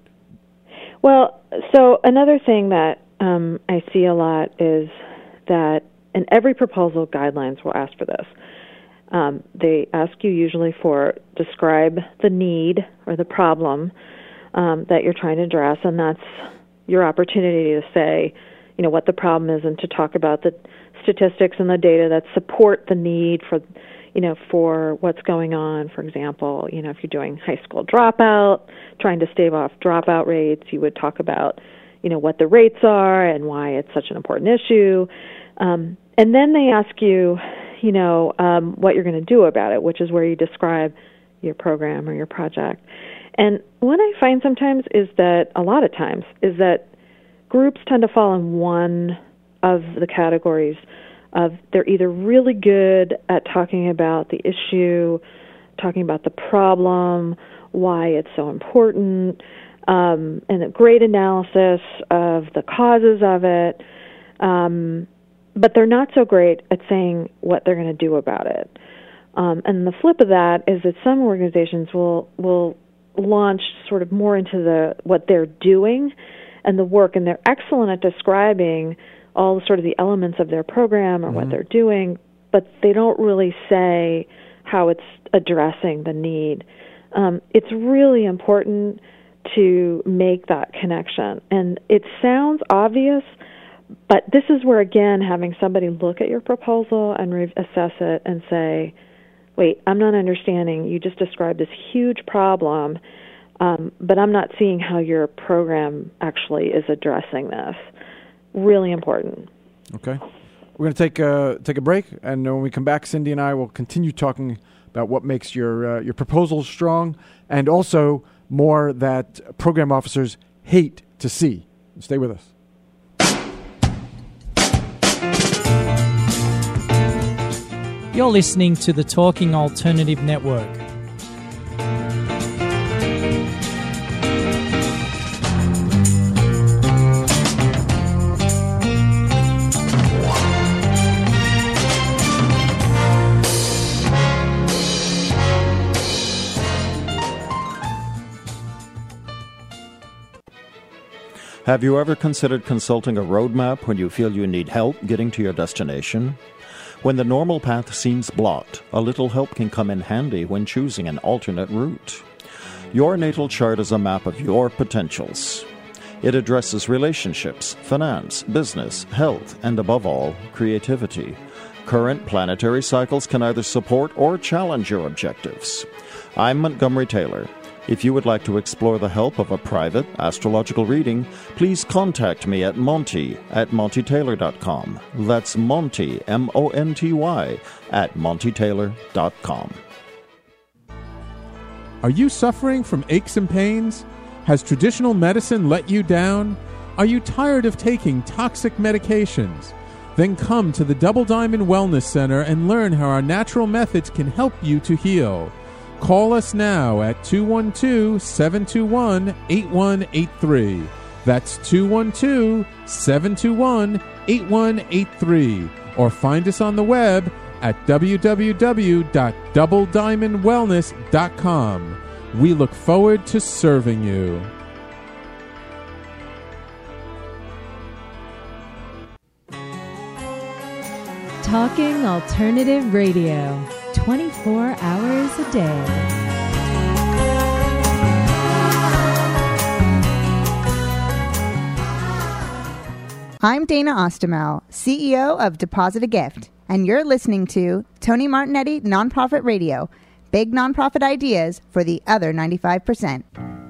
Well, so another thing that um, I see a lot is that in every proposal, guidelines will ask for this. Um, they ask you usually for describe the need or the problem um, that you're trying to address, and that's your opportunity to say, you know, what the problem is and to talk about the statistics and the data that support the need for, you know, for what's going on. For example, you know, if you're doing high school dropout, trying to stave off dropout rates, you would talk about, you know, what the rates are and why it's such an important issue. Um, and then they ask you, you know, um, what you're going to do about it, which is where you describe your program or your project. And what I find sometimes is that, a lot of times, is that groups tend to fall in one of the categories of they're either really good at talking about the issue, talking about the problem, why it's so important, um, and a great analysis of the causes of it, um, but they're not so great at saying what they're going to do about it. Um, and the flip of that is that some organizations will will launch sort of more into the what they're doing and the work, and they're excellent at describing all the sort of the elements of their program or mm-hmm. what they're doing, but they don't really say how it's addressing the need. Um, it's really important to make that connection. And it sounds obvious, but this is where, again, having somebody look at your proposal and re- assess it and say, wait, I'm not understanding. You just described this huge problem, um, but I'm not seeing how your program actually is addressing this. Really important. Okay. We're going to take a, take a break, and when we come back, Cindy and I will continue talking about what makes your uh, your proposal strong, and also more that program officers hate to see. Stay with us. You're listening to the Talking Alternative Network. Have you ever considered consulting a roadmap when you feel you need help getting to your destination? When the normal path seems blocked, a little help can come in handy when choosing an alternate route. Your natal chart is a map of your potentials. It addresses relationships, finance, business, health, and above all, creativity. Current planetary cycles can either support or challenge your objectives. I'm Montgomery Taylor. If you would like to explore the help of a private astrological reading, please contact me at Monty at Monty Taylor dot com. That's Monty, M O N T Y, at Monty Taylor dot com. Are you suffering from aches and pains? Has traditional medicine let you down? Are you tired of taking toxic medications? Then come to the Double Diamond Wellness Center and learn how our natural methods can help you to heal. Call us now at two one two, seven two one, eight one eight three. That's two one two, seven two one, eight one eight three. Or find us on the web at w w w dot double diamond wellness dot com. We look forward to serving you. Talking Alternative Radio. twenty-four hours a day. I'm Dana Ostermel, C E O of Deposit a Gift, and you're listening to Tony Martignetti Nonprofit Radio, big nonprofit ideas for the other ninety-five percent.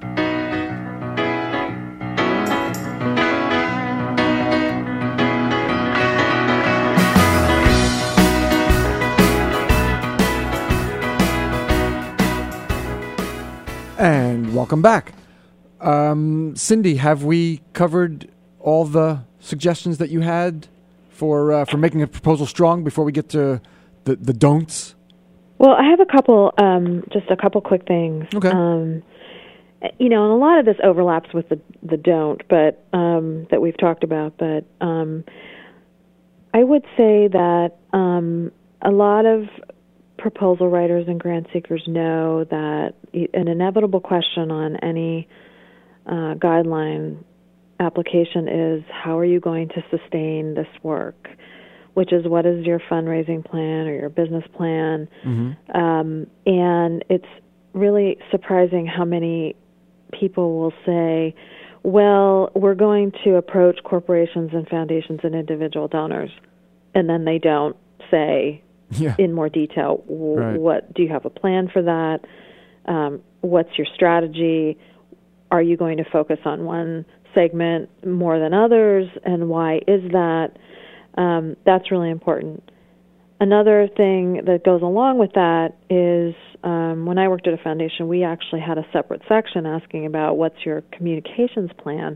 And welcome back. Um, Cindy, have we covered all the suggestions that you had for uh, for making a proposal strong before we get to the, the don'ts? Well, I have a couple, um, just a couple quick things. Okay. Um, you know, and a lot of this overlaps with the the don't, but um, that we've talked about. But um, I would say that um, a lot of proposal writers and grant seekers know that an inevitable question on any uh, guideline application is, how are you going to sustain this work? which is what is your fundraising plan or your business plan. Mm-hmm. Um, and it's really surprising how many people will say, well, we're going to approach corporations and foundations and individual donors, and then they don't say yeah. in more detail, w- right. what do you have a plan for that? Um, what's your strategy? Are you going to focus on one segment more than others, and why is that? Um, that's really important. Another thing that goes along with that is um, when I worked at a foundation, we actually had a separate section asking about what's your communications plan.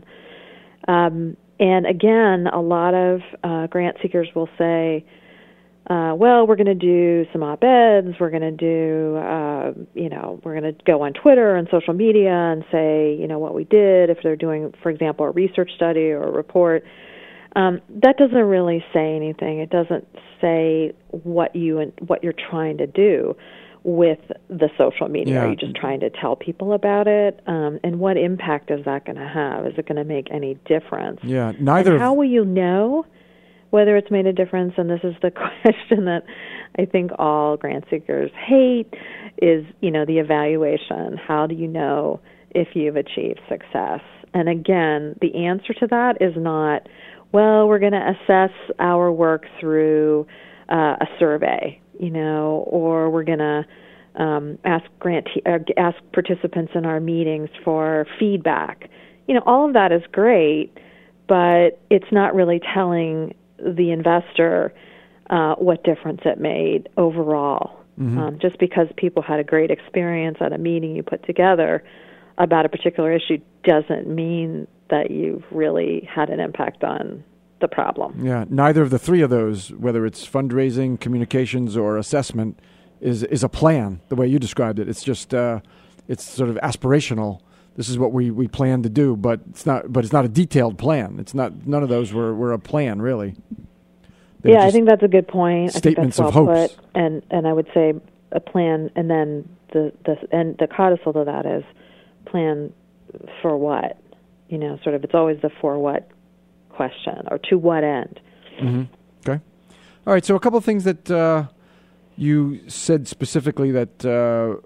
Um, and again, a lot of uh, grant seekers will say, uh, well, we're going to do some op-eds, we're going to do, uh, you know, we're going to go on Twitter and social media and say, you know, what we did, if they're doing, for example, a research study or a report. Um, that doesn't really say anything. It doesn't say what you what you're trying to do with the social media. Yeah. Are you just trying to tell people about it? Um, and what impact is that going to have? Is it going to make any difference? Yeah, neither. And how will you know whether it's made a difference? And this is the question that I think all grant seekers hate: is you know the evaluation. How do you know if you've achieved success? And again, the answer to that is not, well, we're going to assess our work through uh, a survey, you know, or we're going to um, ask grantee, uh, ask participants in our meetings for feedback. You know, all of that is great, but it's not really telling the investor uh, what difference it made overall. Mm-hmm. Um, just because people had a great experience at a meeting you put together about a particular issue doesn't mean that you've really had an impact on the problem. Yeah, neither of the three of those, whether it's fundraising, communications, or assessment, is is a plan. The way you described it, it's just uh, it's sort of aspirational. This is what we, we plan to do, but it's not. But it's not a detailed plan. It's not. None of those were, were a plan, really. They yeah, I think that's a good point. Statements I think that's well of hopes, put. and and I would say a plan, and then the the and the codicil to that is plan for what. You know, sort of, it's always the for what question, or to what end. Mm-hmm. Okay. All right, so a couple of things that uh, you said specifically that uh,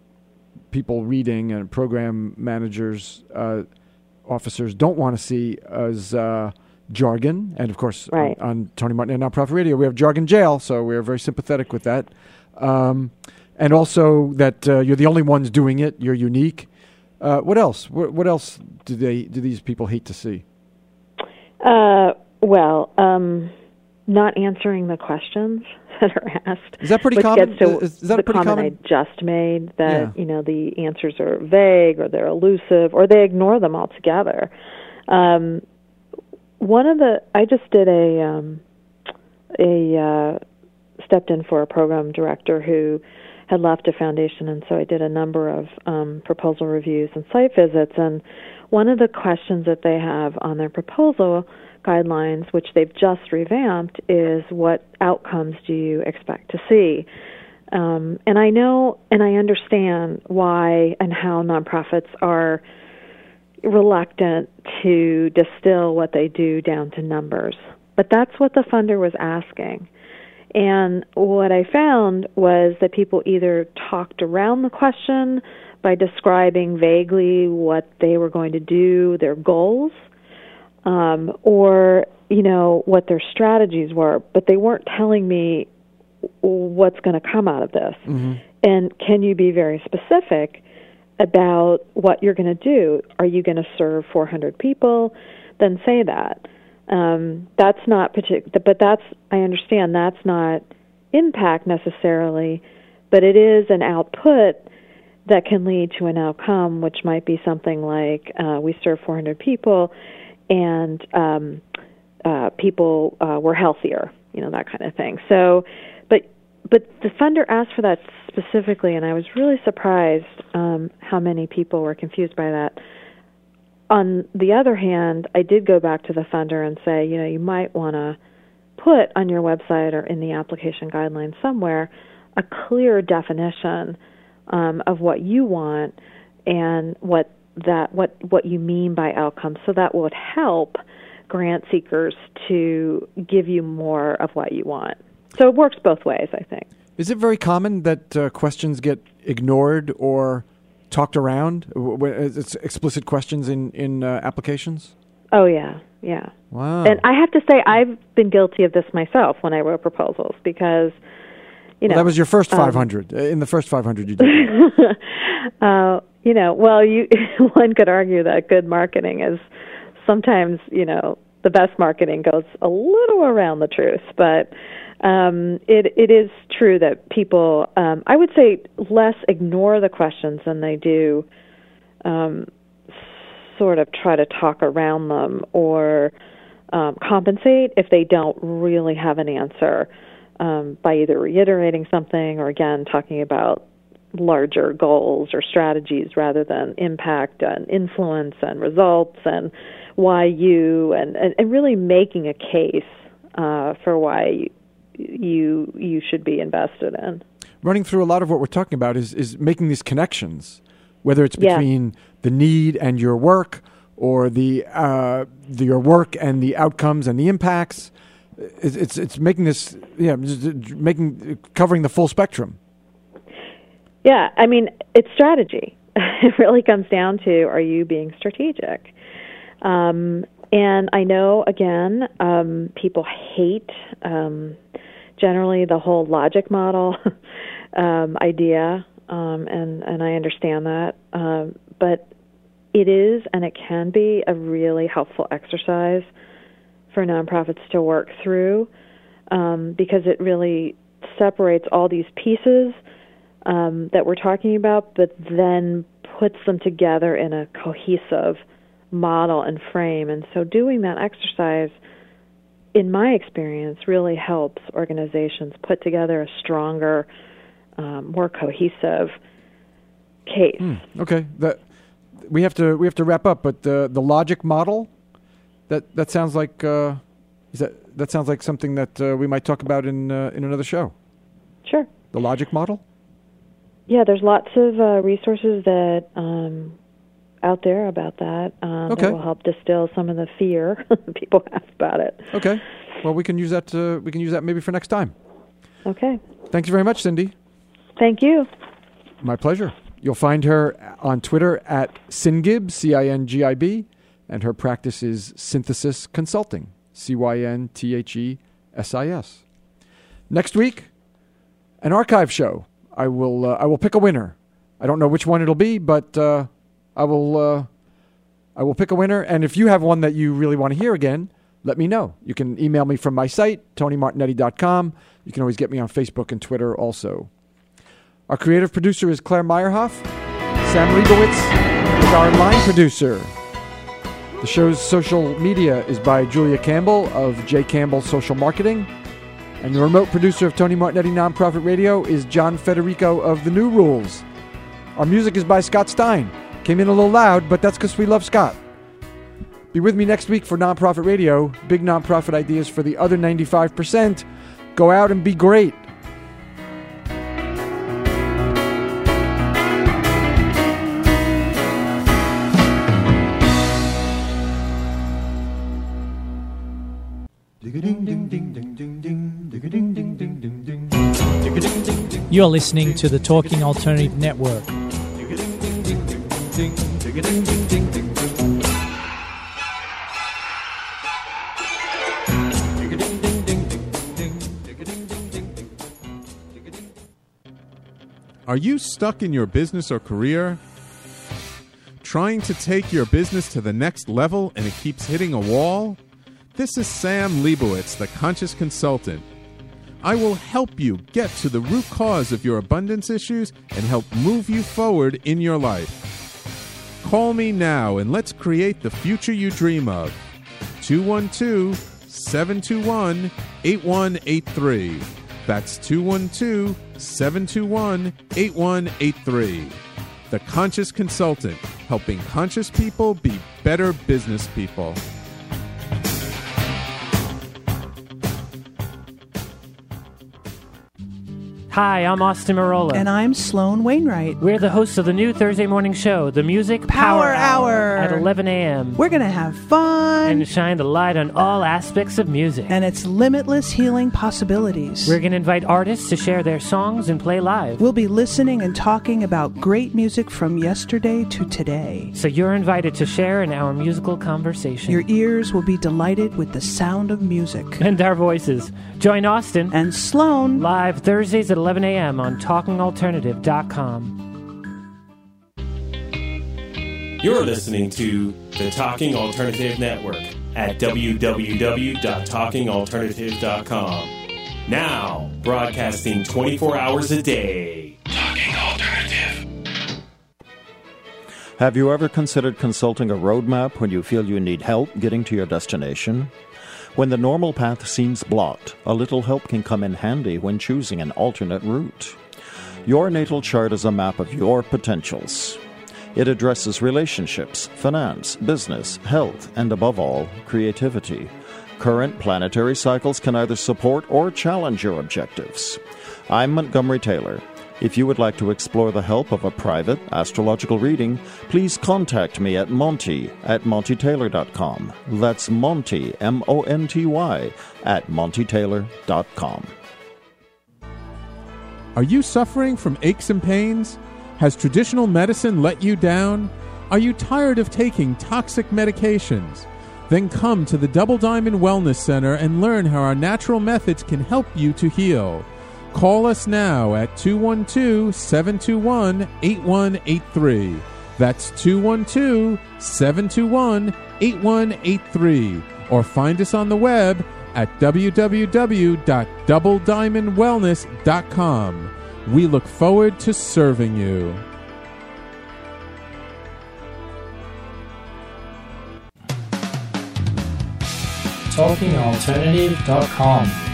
people reading and program managers, uh, officers don't want to see as uh, jargon. And, of course, right. on, on Tony Martin and Nonprofit Radio, we have Jargon Jail, so we're very sympathetic with that. Um, and also that uh, you're the only ones doing it, you're unique. Uh, what else? What, what else do they do these people hate to see? Uh, well, um, not answering the questions that are asked. Is that pretty which common? Gets to is, is that the pretty comment common? I just made that Yeah. you know the answers are vague, or they're elusive, or they ignore them altogether. Um, one of the I just did a um, a uh, stepped in for a program director who had left a foundation, and so I did a number of um, proposal reviews and site visits. And one of the questions that they have on their proposal guidelines, which they've just revamped, is what outcomes do you expect to see? Um, and I know and I understand why and how nonprofits are reluctant to distill what they do down to numbers. But that's what the funder was asking. And what I found was that people either talked around the question by describing vaguely what they were going to do, their goals, um, or, you know, what their strategies were, but they weren't telling me what's going to come out of this. Mm-hmm. And can you be very specific about what you're going to do? Are you going to serve four hundred people? Then say that. Um, that's not particular, but that's, I understand that's not impact necessarily, but it is an output that can lead to an outcome, which might be something like uh, we serve four hundred people, and um, uh, people uh, were healthier, you know, that kind of thing. So, but but the funder asked for that specifically, and I was really surprised um, how many people were confused by that. On the other hand, I did go back to the funder and say, you know, you might want to put on your website or in the application guidelines somewhere a clear definition um, of what you want and what that what what you mean by outcomes, so that would help grant seekers to give you more of what you want. So it works both ways, I think. Is it very common that uh, questions get ignored or talked around? It's explicit questions in, in uh, applications? Oh, yeah, yeah. Wow. And I have to say, I've been guilty of this myself when I wrote proposals because, you know. Well, that was your first five hundred. Um, in the first five hundred you did. uh, you know, well, you one could argue that good marketing is sometimes, you know, the best marketing goes a little around the truth, but um, it it is true that people, um, I would say, less ignore the questions than they do um, sort of try to talk around them or um, compensate if they don't really have an answer um, by either reiterating something or, again, talking about larger goals or strategies rather than impact and influence and results and why you, and, and, and really making a case uh, for why you you should be invested in. Running through a lot of what we're talking about is, is making these connections, whether it's between yeah. the need and your work or the, uh, the your work and the outcomes and the impacts. It's it's, it's making this, yeah, making covering the full spectrum. Yeah, I mean, it's strategy. It really comes down to, are you being strategic? Um, and I know, again, um, people hate um, generally the whole logic model um, idea, um, and, and I understand that. Um, but it is, and it can be, a really helpful exercise for nonprofits to work through um, because it really separates all these pieces Um, that we're talking about, but then puts them together in a cohesive model and frame. And so doing that exercise, in my experience, really helps organizations put together a stronger, um, more cohesive case. Hmm. Okay, that we have to we have to wrap up. But the the logic model, that that sounds like uh, is that that sounds like something that uh, we might talk about in uh, in another show. Sure. The logic model. Yeah, there's lots of uh, resources that um, out there about that um, okay. that will help distill some of the fear people have about it. Okay. Well, we can use that. Uh, we can use that maybe for next time. Okay. Thank you very much, Cindy. Thank you. My pleasure. You'll find her on Twitter at Cingib, C I N G I B, and her practice is Synthesis Consulting, C Y N T H E S I S. Next week, an archive show. I will uh, I will pick a winner. I don't know which one it'll be, but uh, I will uh, I will pick a winner. And if you have one that you really want to hear again, let me know. You can email me from my site, tony martignetti dot com. You can always get me on Facebook and Twitter also. Our creative producer is Claire Meyerhoff. Sam Leibowitz is our line producer. The show's social media is by Julia Campbell of J. Campbell Social Marketing. And the remote producer of Tony Martignetti Nonprofit Radio is John Federico of The New Rules. Our music is by Scott Stein. Came in a little loud, but that's because we love Scott. Be with me next week for Nonprofit Radio, big nonprofit ideas for the other ninety-five percent. Go out and be great. You're listening to the Talking Alternative Network. Are you stuck in your business or career? Trying to take your business to the next level and it keeps hitting a wall? This is Sam Leibowitz, the Conscious Consultant. I will help you get to the root cause of your abundance issues and help move you forward in your life. Call me now and let's create the future you dream of. two one two, seven two one, eight one eight three. That's two one two, seven two one, eight one eight three. The Conscious Consultant, helping conscious people be better business people. Hi, I'm Austin Marola. And I'm Sloan Wainwright. We're the hosts of the new Thursday morning show, The Music Power, Power Hour. At eleven a.m. We're going to have fun. And shine the light on all aspects of music. And its limitless healing possibilities. We're going to invite artists to share their songs and play live. We'll be listening and talking about great music from yesterday to today. So you're invited to share in our musical conversation. Your ears will be delighted with the sound of music. And our voices. Join Austin and Sloan live Thursdays at eleven a.m. on talking alternative dot com. You're listening to the Talking Alternative Network at w w w dot talking alternative dot com. Now, broadcasting twenty-four hours a day. Talking Alternative. Have you ever considered consulting a roadmap when you feel you need help getting to your destination? When the normal path seems blocked, a little help can come in handy when choosing an alternate route. Your natal chart is a map of your potentials. It addresses relationships, finance, business, health, and above all, creativity. Current planetary cycles can either support or challenge your objectives. I'm Montgomery Taylor. If you would like to explore the help of a private astrological reading, please contact me at Monty at monty taylor dot com. That's Monty, M O N T Y, at monty taylor dot com. Are you suffering from aches and pains? Has traditional medicine let you down? Are you tired of taking toxic medications? Then come to the Double Diamond Wellness Center and learn how our natural methods can help you to heal. Call us now at two one two, seven two one, eight one eight three. That's two one two, seven two one, eight one eight three. Or find us on the web at w w w dot double diamond wellness dot com. We look forward to serving you. talking alternative dot com